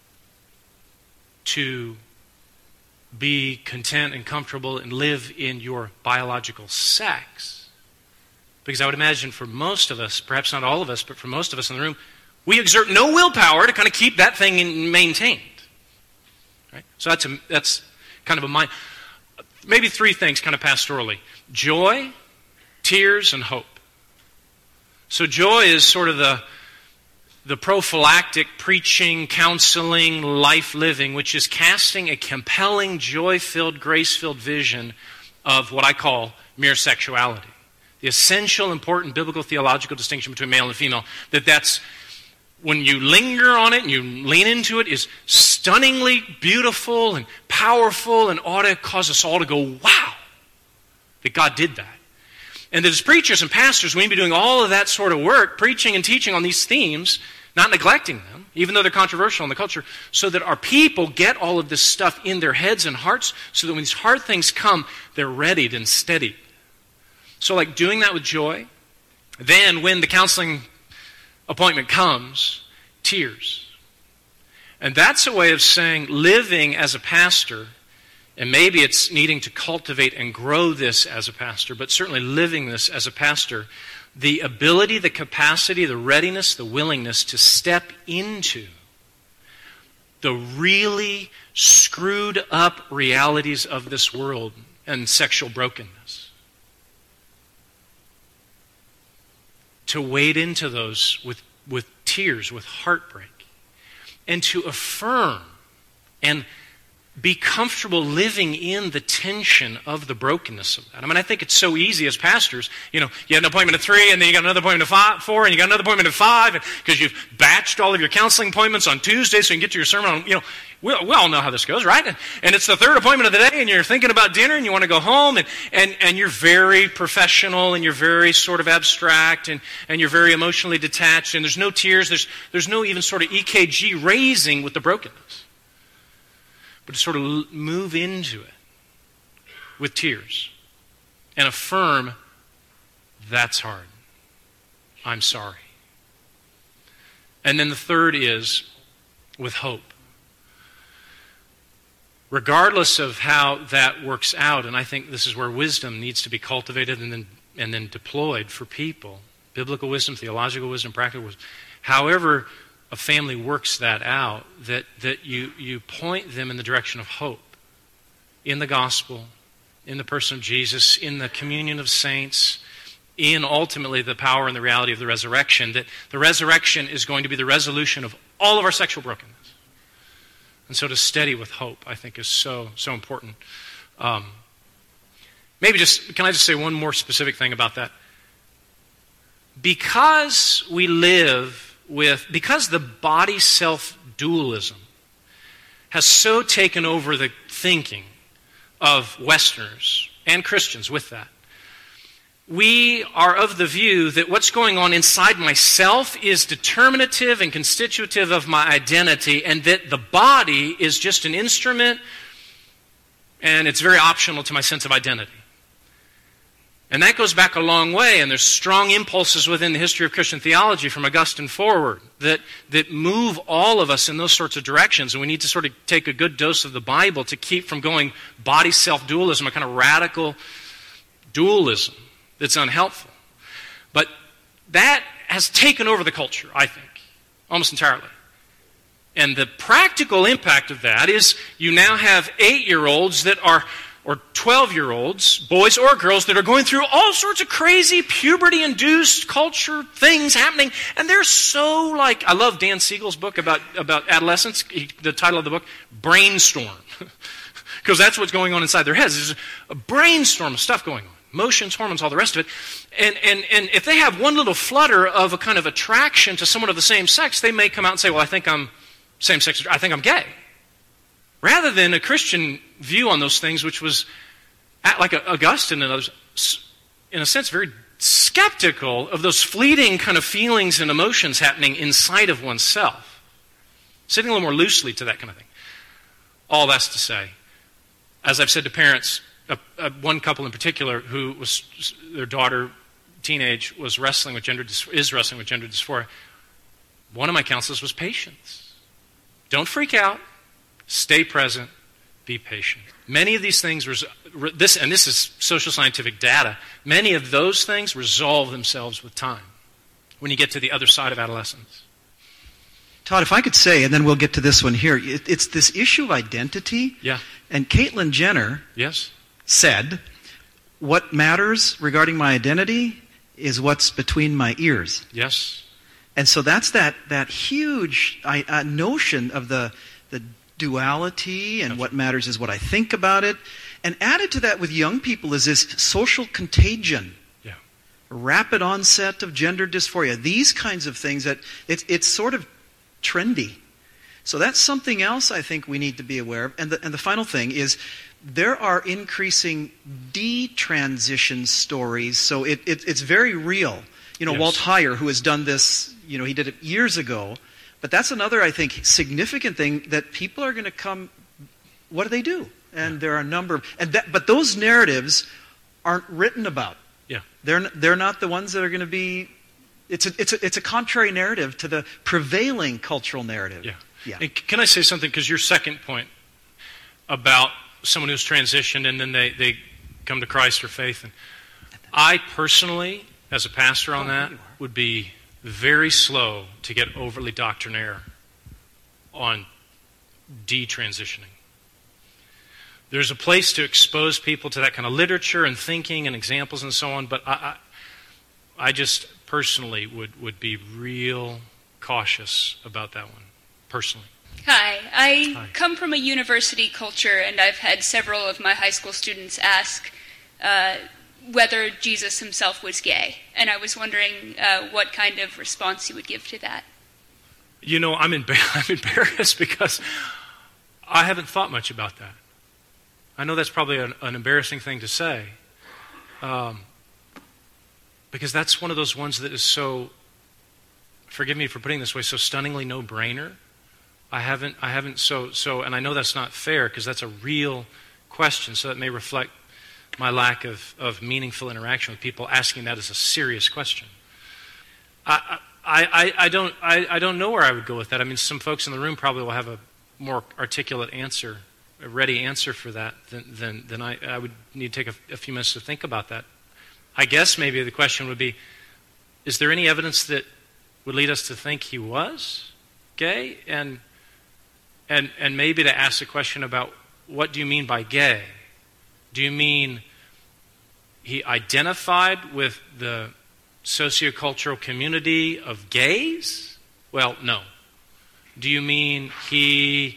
to be content and comfortable and live in your biological sex." Because I would imagine for most of us, perhaps not all of us, but for most of us in the room, we exert no willpower to kind of keep that thing in, maintained. Right? So that's a, that's kind of a mind. Maybe three things kind of pastorally. Joy, tears, and hope. So joy is sort of the, the prophylactic preaching, counseling, life living, which is casting a compelling, joy-filled, grace-filled vision of what I call mere sexuality. The essential, important biblical theological distinction between male and female, that that's, when you linger on it and you lean into it, is stunningly beautiful and powerful and ought to cause us all to go, wow, that God did that. And that as preachers and pastors, we need to be doing all of that sort of work, preaching and teaching on these themes, not neglecting them, even though they're controversial in the culture, so that our people get all of this stuff in their heads and hearts, so that when these hard things come, they're readied and steadied. So like doing that with joy. Then when the counseling appointment comes, tears. And that's a way of saying living as a pastor, and maybe it's needing to cultivate and grow this as a pastor, but certainly living this as a pastor, the ability, the capacity, the readiness, the willingness to step into the really screwed up realities of this world and sexual brokenness. To wade into those with, with tears, with heartbreak, and to affirm and be comfortable living in the tension of the brokenness of that. I mean, I think it's so easy as pastors. You know, you had an appointment at three, and then you got another appointment at five, four, and you got another appointment at five, because you've batched all of your counseling appointments on Tuesday so you can get to your sermon on, you know, we, we all know how this goes, right? And, and it's the third appointment of the day, and you're thinking about dinner, and you want to go home, and, and, and you're very professional, and you're very sort of abstract, and, and you're very emotionally detached, and there's no tears, there's, there's no even sort of E K G raising with the brokenness. But to sort of move into it with tears and affirm, that's hard. I'm sorry. And then the third is with hope. Regardless of how that works out, and I think this is where wisdom needs to be cultivated and then, and then deployed for people. Biblical wisdom, theological wisdom, practical wisdom. However a family works that out, that, that you, you point them in the direction of hope, in the gospel, in the person of Jesus, in the communion of saints, in ultimately the power and the reality of the resurrection, that the resurrection is going to be the resolution of all of our sexual brokenness. And so to steady with hope, I think, is so, so important. Um, maybe just, can I just say one more specific thing about that? Because we live with, because the body-self dualism has so taken over the thinking of Westerners and Christians with that, we are of the view that what's going on inside myself is determinative and constitutive of my identity, and that the body is just an instrument and it's very optional to my sense of identity. And that goes back a long way, and there's strong impulses within the history of Christian theology from Augustine forward that, that move all of us in those sorts of directions. And we need to sort of take a good dose of the Bible to keep from going body-self dualism, a kind of radical dualism that's unhelpful. But that has taken over the culture, I think, almost entirely. And the practical impact of that is you now have eight-year-olds that are, or twelve-year-olds, boys or girls, that are going through all sorts of crazy puberty-induced culture things happening. And they're so like, I love Dan Siegel's book about, about adolescence. He, the title of the book, Brainstorm. Because that's what's going on inside their heads. There's a brainstorm of stuff going on. Emotions, hormones, all the rest of it. And, and, and if they have one little flutter of a kind of attraction to someone of the same sex, they may come out and say, well, I think I'm same-sex, I think I'm gay. Rather than a Christian view on those things, which was, like Augustine and others, in a sense, very skeptical of those fleeting kind of feelings and emotions happening inside of oneself. Sitting a little more loosely to that kind of thing. All that's to say, as I've said to parents, uh, uh, one couple in particular who was, their daughter, teenage, was wrestling with gender, is wrestling with gender dysphoria, one of my counselors was patience. Don't freak out. Stay present. Be patient. Many of these things, res- this and this is social scientific data, many of those things resolve themselves with time when you get to the other side of adolescence. Todd, if I could say, and then we'll get to this one here, it, it's this issue of identity. Yeah. And Caitlyn Jenner yes. said, what matters regarding my identity is what's between my ears. Yes. And so that's that that huge uh, notion of the the duality, and okay. what matters is what I think about it. And added to that with young people is this social contagion. Yeah. Rapid onset of gender dysphoria. These kinds of things that it's it's sort of trendy. So that's something else I think we need to be aware of. And the, and the final thing is there are increasing detransition stories. So it, it it's very real. You know, yes. Walt Heyer, who has done this, you know, he did it years ago. But that's another, I think, significant thing that people are going to come, what do they do? And yeah. there are a number of, and that, but those narratives aren't written about. Yeah. They're they're not the ones that are going to be, it's a, it's a, it's a contrary narrative to the prevailing cultural narrative. Yeah. yeah. And can I say something? Because your second point about someone who's transitioned and then they, they come to Christ or faith. And I personally, as a pastor on that, would be very slow to get overly doctrinaire on detransitioning. There's a place to expose people to that kind of literature and thinking and examples and so on, but I, I, I just personally would, would be real cautious about that one, personally. Hi, I Hi. come from a university culture, and I've had several of my high school students ask uh, whether Jesus himself was gay. And I was wondering uh, what kind of response you would give to that. You know, I'm, embar- I'm embarrassed because I haven't thought much about that. I know that's probably an, an embarrassing thing to say. Um, because that's one of those ones that is so, forgive me for putting it this way, so stunningly no-brainer. I haven't, I haven't so, so, and I know that's not fair because that's a real question, so that may reflect my lack of, of meaningful interaction with people asking that as a serious question. I, I, I, I don't I, I don't know where I would go with that. I mean, some folks in the room probably will have a more articulate answer, a ready answer for that than than, than I. I would need to take a, a few minutes to think about that. I guess maybe the question would be, is there any evidence that would lead us to think he was gay? And and and maybe to ask the question about, what do you mean by gay? Do you mean he identified with the sociocultural community of gays? Well, no. Do you mean he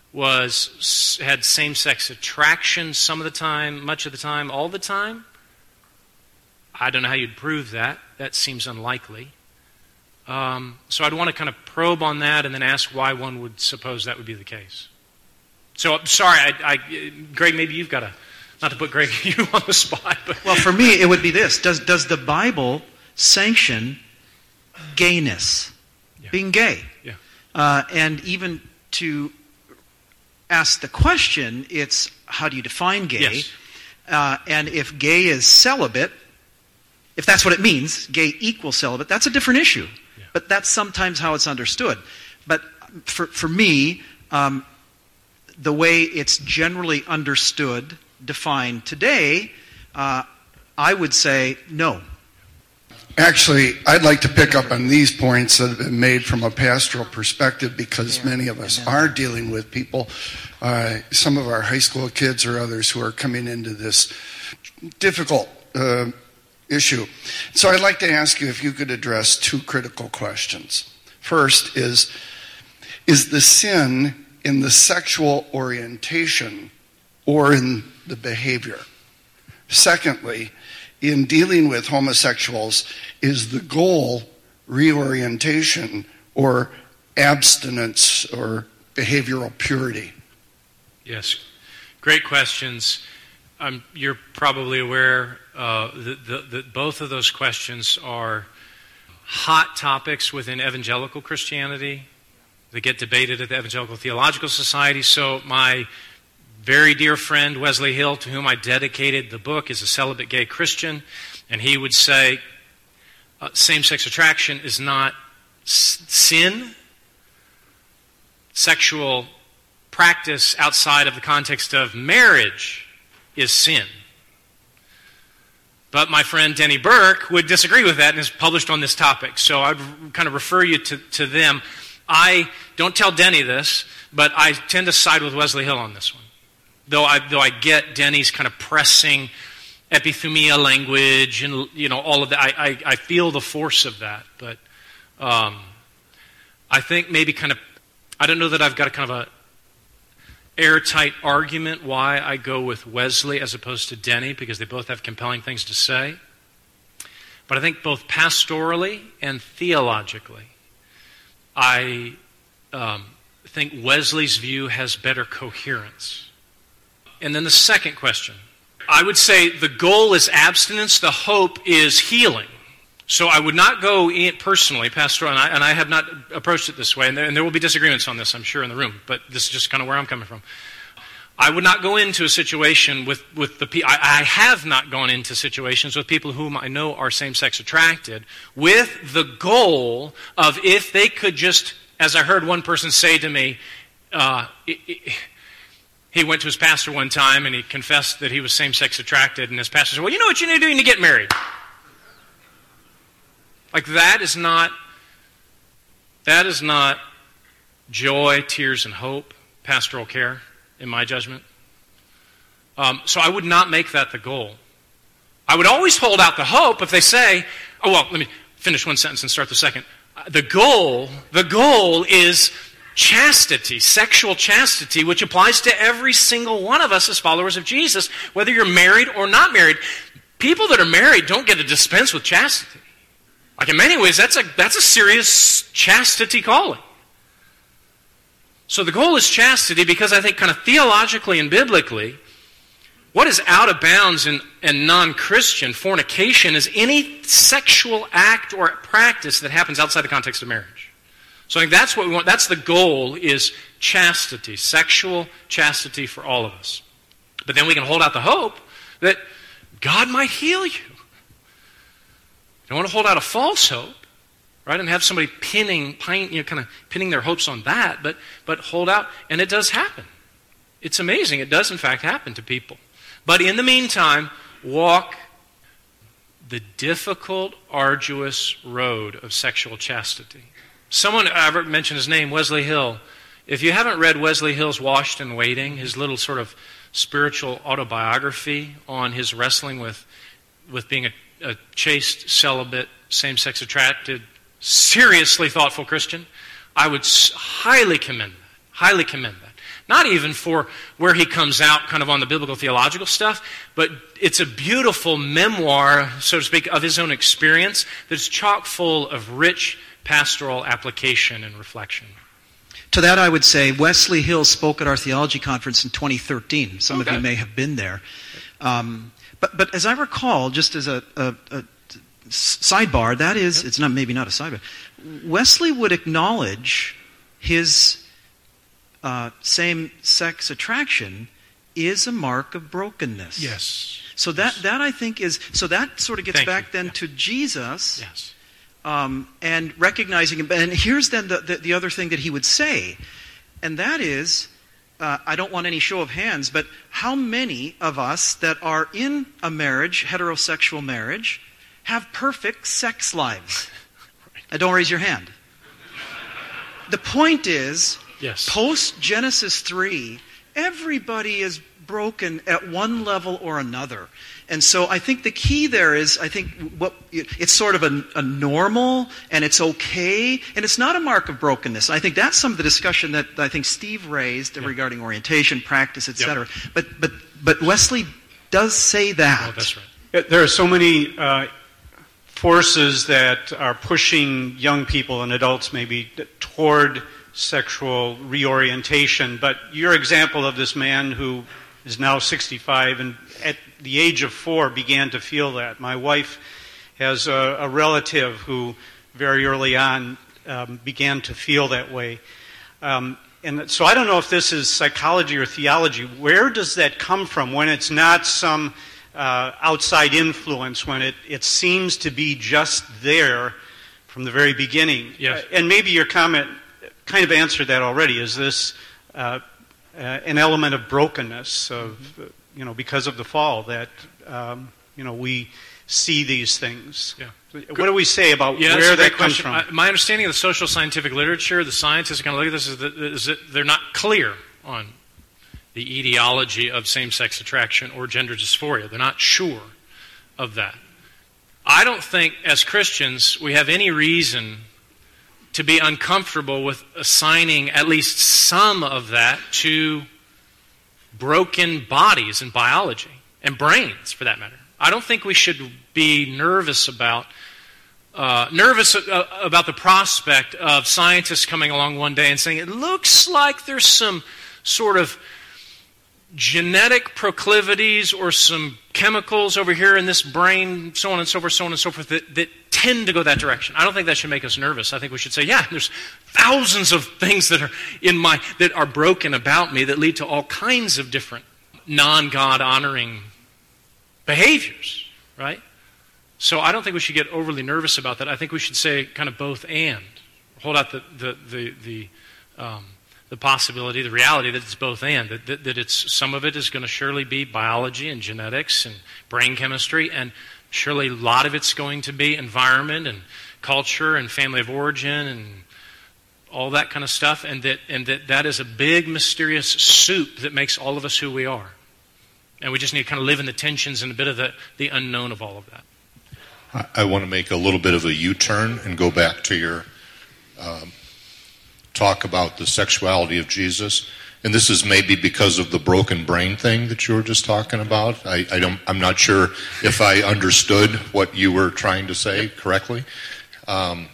was had same-sex attraction some of the time, much of the time, all the time? I don't know how you'd prove that. That seems unlikely. Um, so I'd want to kind of probe on that and then ask why one would suppose that would be the case. So, sorry, I, I, Greg, maybe you've got a Not to put Greg you on the spot, but well, for me, it would be this: Does does the Bible sanction gayness, yeah. being gay? Yeah. Uh, and even to ask the question, it's how do you define gay? Yes. Uh, and if gay is celibate, if that's what it means, gay equals celibate, that's a different issue. Yeah. But that's sometimes how it's understood. But for for me, um, the way it's generally understood, defined today, uh, I would say no. Actually, I'd like to pick up on these points that have been made from a pastoral perspective, because yeah. many of us yeah. are dealing with people, uh, some of our high school kids or others who are coming into this difficult uh, issue. So I'd like to ask you if you could address two critical questions. First is, is the sin in the sexual orientation or in the behavior? Secondly, in dealing with homosexuals, is the goal reorientation or abstinence or behavioral purity? Yes. Great questions. Um, you're probably aware uh, that, that, that both of those questions are hot topics within evangelical Christianity. They get debated at the Evangelical Theological Society. So my very dear friend Wesley Hill, to whom I dedicated the book, is a celibate gay Christian, and he would say uh, same-sex attraction is not s- sin. Sexual practice outside of the context of marriage is sin. But my friend Denny Burke would disagree with that and has published on this topic. So I'd kind of refer you to, to them. I don't tell Denny this, but I tend to side with Wesley Hill on this one. Though I, though I get Denny's kind of pressing epithumia language and, you know, all of that. I, I, I feel the force of that. But um, I think maybe kind of, I don't know that I've got a kind of a airtight argument why I go with Wesley as opposed to Denny, because they both have compelling things to say. But I think both pastorally and theologically, I um, think Wesley's view has better coherence. And then the second question. I would say the goal is abstinence, the hope is healing. So I would not go in personally, pastoral, and I, and I have not approached it this way, and there, and there will be disagreements on this, I'm sure, in the room, but this is just kind of where I'm coming from. I would not go into a situation with, with the people, I, I have not gone into situations with people whom I know are same-sex attracted with the goal of if they could just, as I heard one person say to me, uh, it, it, he went to his pastor one time and he confessed that he was same-sex attracted, and his pastor said, well, you know what you need to do? You need to get married. Like that is not, that is not joy, tears, and hope, pastoral care, in my judgment. Um, so I would not make that the goal. I would always hold out the hope if they say, oh, well, let me finish one sentence and start the second. The goal, the goal is chastity, sexual chastity, which applies to every single one of us as followers of Jesus, whether you're married or not married. People that are married don't get to dispense with chastity. Like in many ways, that's a, that's a serious chastity calling. So the goal is chastity because I think kind of theologically and biblically, what is out of bounds and, and non-Christian fornication is any sexual act or practice that happens outside the context of marriage. So I think that's what we want. That's the goal, is chastity, sexual chastity for all of us. But then we can hold out the hope that God might heal you. You don't want to hold out a false hope, right? And have somebody pinning, you know, kind of pinning their hopes on that, but but hold out, and it does happen. It's amazing. It does, in fact, happen to people. But in the meantime, walk the difficult, arduous road of sexual chastity. Someone, I mentioned his name, Wesley Hill. If you haven't read Wesley Hill's Washed and Waiting, his little sort of spiritual autobiography on his wrestling with, with being a, a chaste, celibate, same-sex attracted, seriously thoughtful Christian, I would highly commend that. Highly commend that. Not even for where he comes out kind of on the biblical theological stuff, but it's a beautiful memoir, so to speak, of his own experience that's chock full of rich pastoral application and reflection. To that I would say Wesley Hill spoke at our theology conference in twenty thirteen. Some okay. of you may have been there. Um, but but as I recall, just as a, a, a sidebar, that is, it's not maybe not a sidebar. Wesley would acknowledge his uh, same-sex attraction is a mark of brokenness. Yes. So that, yes. that I think is, so that sort of gets Thank back you. then yeah. to Jesus. Yes. Um, and recognizing him. And here's then the, the, the other thing that he would say, and that is, uh, I don't want any show of hands, but how many of us that are in a marriage, heterosexual marriage, have perfect sex lives? Right. Uh, don't raise your hand. The point is, Yes. post-Genesis three, everybody is broken at one level or another. And so I think the key there is, I think what it's sort of a, a normal, and it's okay, and it's not a mark of brokenness. I think that's some of the discussion that I think Steve raised yeah. regarding orientation, practice, et Yep. cetera. But but but Wesley does say that. Oh, that's right. There are so many uh, forces that are pushing young people and adults maybe toward sexual reorientation. But your example of this man who is now sixty-five and at the age of four began to feel that. My wife has a, a relative who very early on um, began to feel that way. Um, and so I don't know if this is psychology or theology. Where does that come from when it's not some uh, outside influence, when it, it seems to be just there from the very beginning? Yes. Uh, and maybe your comment kind of answered that already. Is this uh, uh, an element of brokenness, of, mm-hmm. you know, because of the fall, that um, you know we see these things? Yeah. What do we say about yeah, where that question. comes from? I, my understanding of the social scientific literature, the scientists are going to look at this, is that, is that they're not clear on the etiology of same-sex attraction or gender dysphoria. They're not sure of that. I don't think, as Christians, we have any reason to be uncomfortable with assigning at least some of that to broken bodies and biology, and brains, for that matter. I don't think we should be nervous about uh, nervous uh, about the prospect of scientists coming along one day and saying, it looks like there's some sort of genetic proclivities or some chemicals over here in this brain, so on and so forth, so on and so forth, that, that tend to go that direction. I don't think that should make us nervous. I think we should say, yeah, there's thousands of things that are in my that are broken about me that lead to all kinds of different non-God honoring behaviors, right? So I don't think we should get overly nervous about that. I think we should say kind of both and. Hold out the the the the, um, the possibility, the reality that it's both and. That, that that it's some of it is going to surely be biology and genetics and brain chemistry, and surely a lot of it's going to be environment and culture and family of origin and all that kind of stuff, and that and that that is a big mysterious soup that makes all of us who we are. And we just need to kind of live in the tensions and a bit of the, the unknown of all of that. I want to make a little bit of a U-turn and go back to your um, talk about the sexuality of Jesus. And this is maybe because of the broken brain thing that you were just talking about. I, I don't, I'm not sure if I understood what you were trying to say correctly. Um,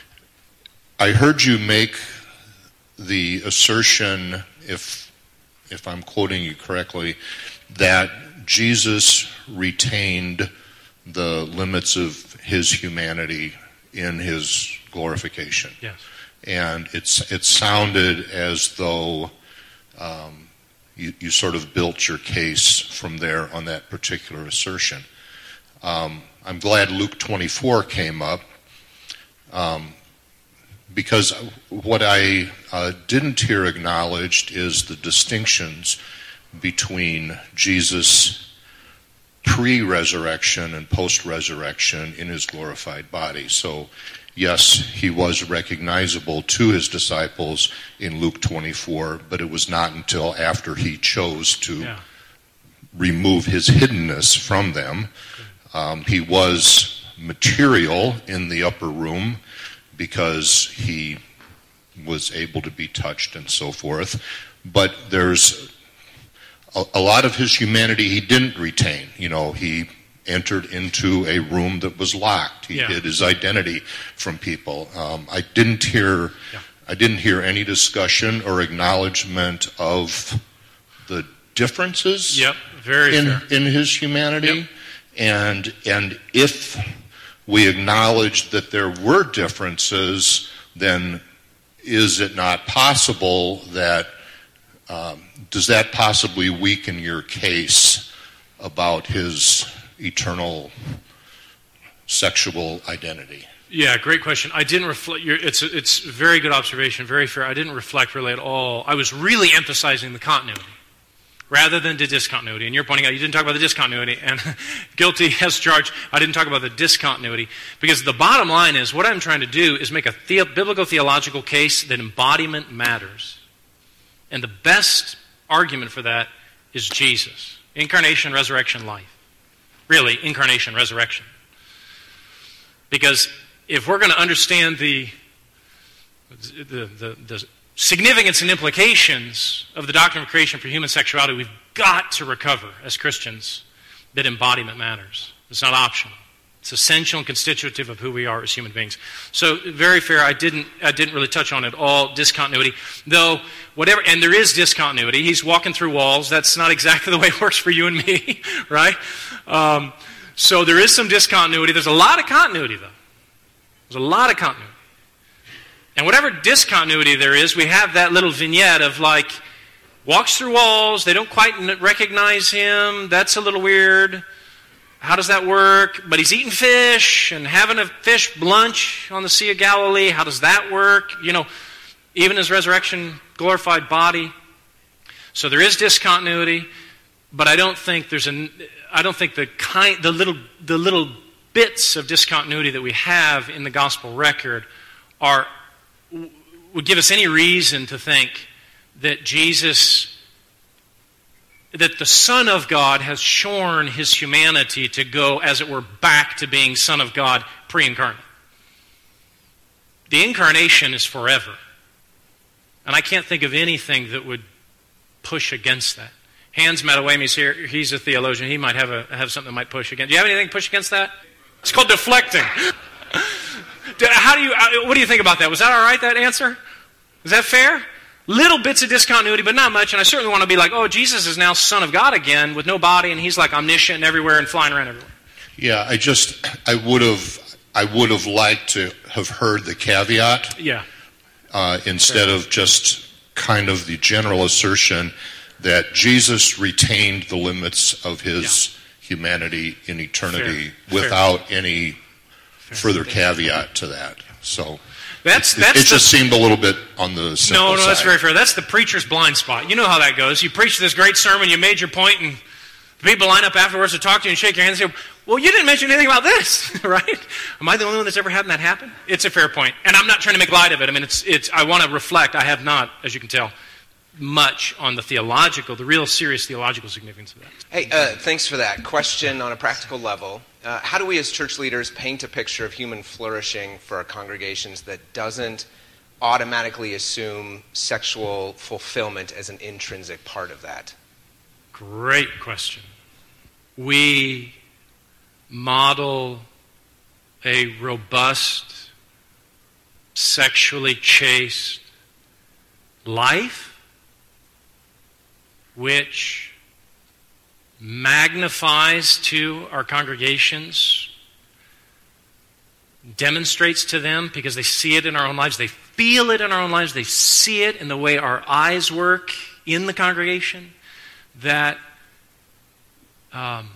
I heard you make the assertion, if if I'm quoting you correctly, that Jesus retained the limits of his humanity in his glorification. Yes. And it's it sounded as though um, you, you sort of built your case from there on that particular assertion. Um, I'm glad Luke twenty-four came up, um, because what I uh, didn't hear acknowledged is the distinctions between Jesus' pre-resurrection and post-resurrection in his glorified body. So, yes, he was recognizable to his disciples in Luke twenty-four, but it was not until after he chose to Yeah. remove his hiddenness from them. Um, he was material in the upper room because he was able to be touched and so forth. But there's a, a lot of his humanity he didn't retain. You know, he entered into a room that was locked. He Yeah. hid his identity from people. Um, I didn't hear, Yeah. I didn't hear any discussion or acknowledgement of the differences yep, very in, fair. in his humanity. Yep. And, and if we acknowledge that there were differences, then is it not possible that, um, does that possibly weaken your case about his eternal sexual identity? Yeah, great question. I didn't reflect. It's a, it's a very good observation, very fair. I didn't reflect really at all. I was really emphasizing the continuity rather than the discontinuity. And you're pointing out you didn't talk about the discontinuity, and guilty as charged. I didn't talk about the discontinuity because the bottom line is what I'm trying to do is make a the- biblical theological case that embodiment matters, and the best argument for that is Jesus, incarnation, resurrection, life. Really, incarnation, resurrection, because if we're going to understand the, the, the, the significance and implications of the doctrine of creation for human sexuality, we've got to recover as Christians that embodiment matters. It's not optional. It's essential and constitutive of who we are as human beings. So, very fair. I didn't I didn't really touch on it all, discontinuity. Though, whatever, and there is discontinuity. He's walking through walls. That's not exactly the way it works for you and me, right? Um, so there is some discontinuity. There's a lot of continuity, though. There's a lot of continuity. And whatever discontinuity there is, we have that little vignette of like, walks through walls, they don't quite recognize him, that's a little weird. How does that work? But he's eating fish and having a fish lunch on the Sea of Galilee. How does that work? You know, even his resurrection, glorified body. So there is discontinuity, but I don't think there's a, I don't think the kind, the little, the little bits of discontinuity that we have in the gospel record are would give us any reason to think that Jesus, that the Son of God has shorn his humanity to go, as it were, back to being Son of God pre-incarnate. The incarnation is forever. And I can't think of anything that would push against that. Hans Matawami's here. He's a theologian. He might have a have something that might push against. Do you have anything to push against that? It's called deflecting. How do you? What do you think about that? Was that all right? That answer? Is that fair? Little bits of discontinuity, but not much. And I certainly want to be like, oh, Jesus is now Son of God again with no body, and he's like omniscient and everywhere and flying around everywhere. Yeah, I just I would have I would have liked to have heard the caveat. Yeah. Uh, instead fair. of just kind of the general assertion that Jesus retained the limits of his yeah. humanity in eternity fair. without fair. any fair. further caveat to that. So that's it, that's it the, just seemed a little bit on the simple no, no, side. That's very fair. That's the preacher's blind spot. You know how that goes. You preach this great sermon, you made your point, and people line up afterwards to talk to you and shake your hand and say, well, you didn't mention anything about this, right? Am I the only one that's ever had that happen? It's a fair point. And I'm not trying to make light of it. I mean, it's it's. I want to reflect. I have not, as you can tell, much on the theological, the real serious theological significance of that. Hey, uh, thanks for that. Question on a practical level. Uh, how do we as church leaders paint a picture of human flourishing for our congregations that doesn't automatically assume sexual fulfillment as an intrinsic part of that? Great question. We model a robust, sexually chaste life which magnifies to our congregations, demonstrates to them because they see it in our own lives, they feel it in our own lives, they see it in the way our eyes work in the congregation, that um,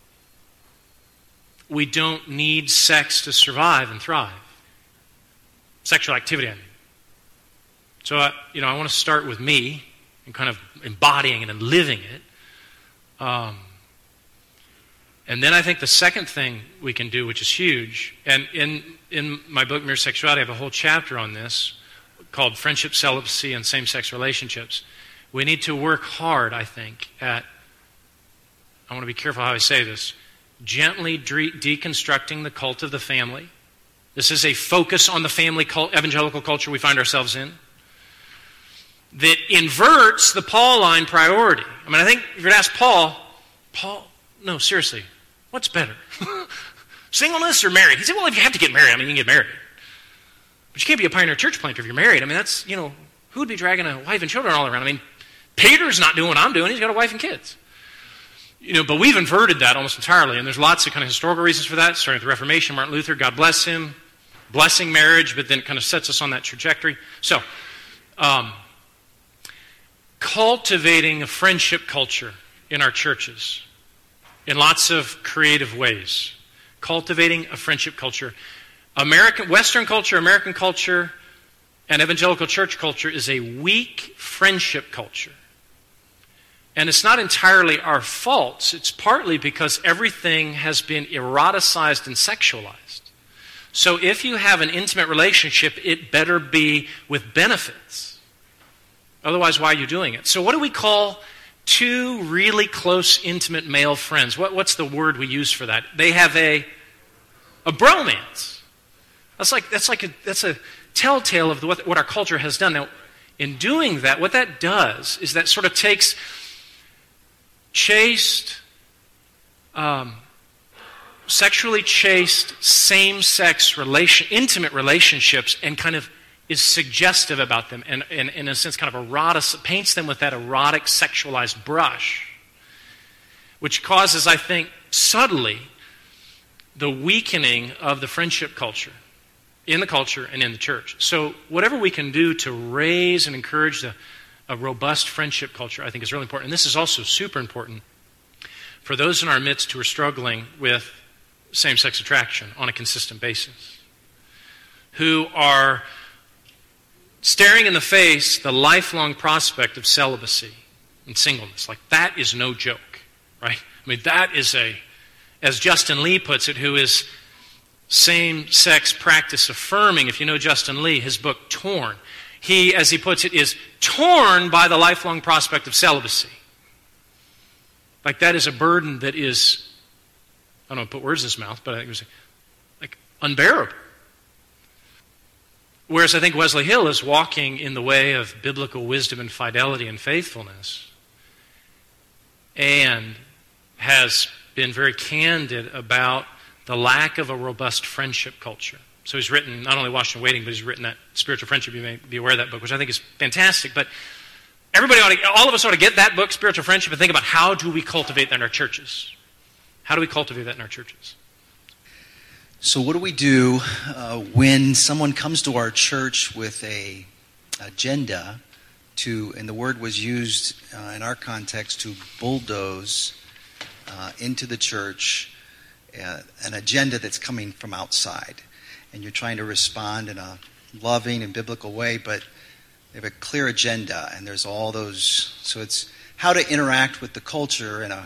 we don't need sex to survive and thrive. Sexual activity, I mean. So, uh, you know, I want to start with me and kind of embodying it and living it. Um, and then I think the second thing we can do, which is huge, and in, in my book, Mere Sexuality, I have a whole chapter on this called Friendship, Celibacy, and Same-Sex Relationships. We need to work hard, I think, at, I want to be careful how I say this, gently de- deconstructing the cult of the family. This is a focus on the family cult, evangelical culture we find ourselves in, that inverts the Pauline priority. I mean, I think if you're going to ask Paul, Paul, no, seriously, what's better? Singleness or married? He said, well, if you have to get married, I mean, you can get married. But you can't be a pioneer church planter if you're married. I mean, that's, you know, who would be dragging a wife and children all around? I mean, Peter's not doing what I'm doing. He's got a wife and kids. You know, but we've inverted that almost entirely, and there's lots of kind of historical reasons for that, starting with the Reformation, Martin Luther, God bless him, blessing marriage, but then it kind of sets us on that trajectory. So, um, cultivating a friendship culture in our churches in lots of creative ways. Cultivating a friendship culture. American, Western culture, American culture, and evangelical church culture is a weak friendship culture. And it's not entirely our faults. It's partly because everything has been eroticized and sexualized. So if you have an intimate relationship, it better be with benefits. Otherwise, why are you doing it? So what do we call two really close, intimate male friends? What, what's the word we use for that? They have a, a bromance. That's like, that's like a, that's a telltale of the, what, what our culture has done. Now, in doing that, what that does is that sort of takes chaste, um, sexually chaste, same-sex relation, intimate relationships, and kind of is suggestive about them, and, and, and in a sense kind of erotic, paints them with that erotic, sexualized brush, which causes, I think, subtly, the weakening of the friendship culture in the culture and in the church. So whatever we can do to raise and encourage the, a robust friendship culture, I think is really important. And this is also super important for those in our midst who are struggling with same-sex attraction on a consistent basis, who are staring in the face the lifelong prospect of celibacy and singleness. Like, that is no joke, right? I mean, that is a, as Justin Lee puts it, who is same-sex practice affirming. If you know Justin Lee, his book, Torn, he, as he puts it, is torn by the lifelong prospect of celibacy. Like, that is a burden that is, I don't want to put words in his mouth, but I think it was like unbearable. Whereas I think Wesley Hill is walking in the way of biblical wisdom and fidelity and faithfulness, and has been very candid about the lack of a robust friendship culture. So he's written not only Watching and Waiting, but he's written that Spiritual Friendship. You may be aware of that book, which I think is fantastic. But everybody ought to, all of us ought to get that book, Spiritual Friendship, and think about how do we cultivate that in our churches. How do we cultivate that in our churches? So what do we do uh, when someone comes to our church with a agenda to, and the word was used uh, in our context, to bulldoze uh, into the church uh, an agenda that's coming from outside? And you're trying to respond in a loving and biblical way, but they have a clear agenda, and there's all those. So it's how to interact with the culture in a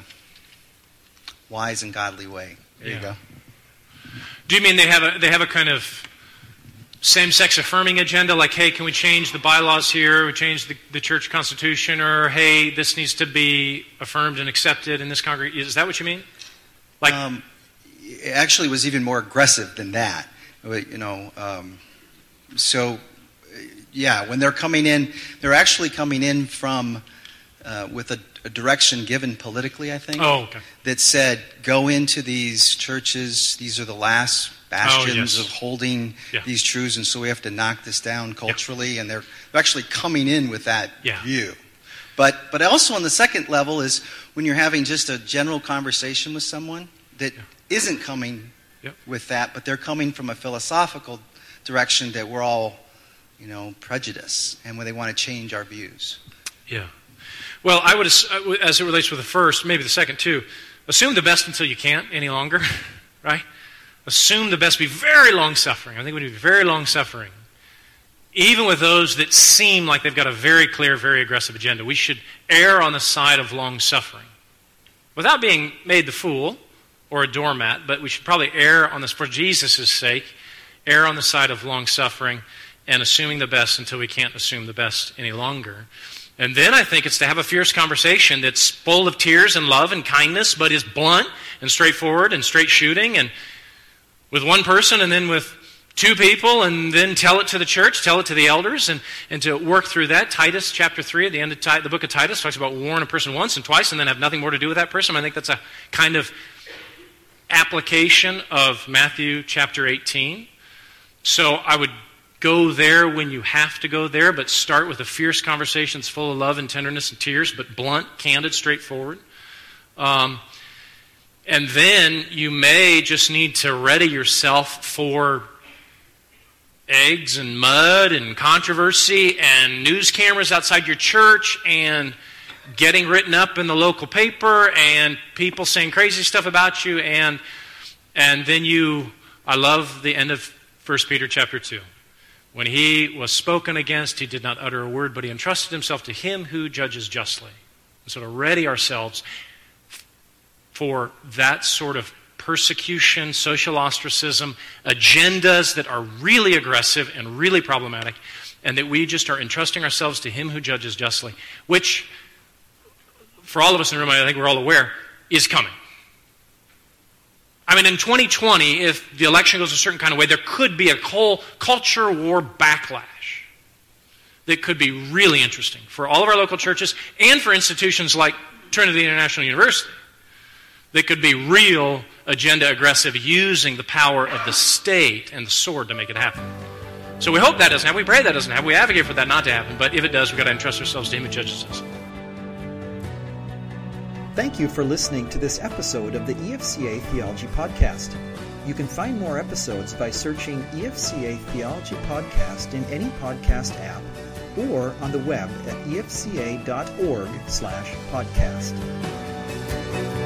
wise and godly way. There yeah. you go. Do you mean they have a they have a kind of same-sex affirming agenda, like, hey, can we change the bylaws here, we change the, the church constitution, or hey, this needs to be affirmed and accepted in this congregation? Is that what you mean? Like, um, it actually was even more aggressive than that. You know, um, so yeah, when they're coming in, they're actually coming in from uh, with a, a direction given politically, I think. Oh, okay. That said, go into these churches. These are the last bastions oh, yes. of holding yeah. these truths, and so we have to knock this down culturally. Yeah. And they're, they're actually coming in with that yeah. view. But but also on the second level is when you're having just a general conversation with someone that yeah. isn't coming Yep. with that, but they're coming from a philosophical direction that we're all, you know, prejudiced, and when they want to change our views. Yeah. Well, I would, as it relates with the first, maybe the second too, assume the best until you can't any longer, right? Assume the best, be very long-suffering. I think we need to be very long-suffering. Even with those that seem like they've got a very clear, very aggressive agenda, we should err on the side of long-suffering. Without being made the fool, or a doormat, but we should probably err on this, for Jesus' sake, err on the side of long-suffering and assuming the best until we can't assume the best any longer. And then I think it's to have a fierce conversation that's full of tears and love and kindness, but is blunt and straightforward and straight shooting, and with one person and then with two people, and then tell it to the church, tell it to the elders, and, and to work through that. Titus chapter three, at the end of Ti- the book of Titus, talks about warn a person once and twice and then have nothing more to do with that person. I think that's a kind of application of Matthew chapter eighteen. So I would go there when you have to go there, but start with a fierce conversation that's full of love and tenderness and tears, but blunt, candid, straightforward. Um, and then you may just need to ready yourself for eggs and mud and controversy and news cameras outside your church and getting written up in the local paper and people saying crazy stuff about you. And and then you, I love the end of First Peter chapter two. When he was spoken against, he did not utter a word, but he entrusted himself to him who judges justly. And so to ready ourselves for that sort of persecution, social ostracism, agendas that are really aggressive and really problematic, and that we just are entrusting ourselves to him who judges justly, which, for all of us in the room, I think we're all aware, is coming. I mean, in twenty twenty, if the election goes a certain kind of way, there could be a whole culture war backlash that could be really interesting for all of our local churches and for institutions like Trinity International University. That could be real agenda aggressive, using the power of the state and the sword to make it happen. So we hope that doesn't happen. We pray that doesn't happen. We advocate for that not to happen. But if it does, we've got to entrust ourselves to him who judges us. Thank you for listening to this episode of the E F C A Theology Podcast. You can find more episodes by searching E F C A Theology Podcast in any podcast app or on the web at e f c a dot org slash podcast.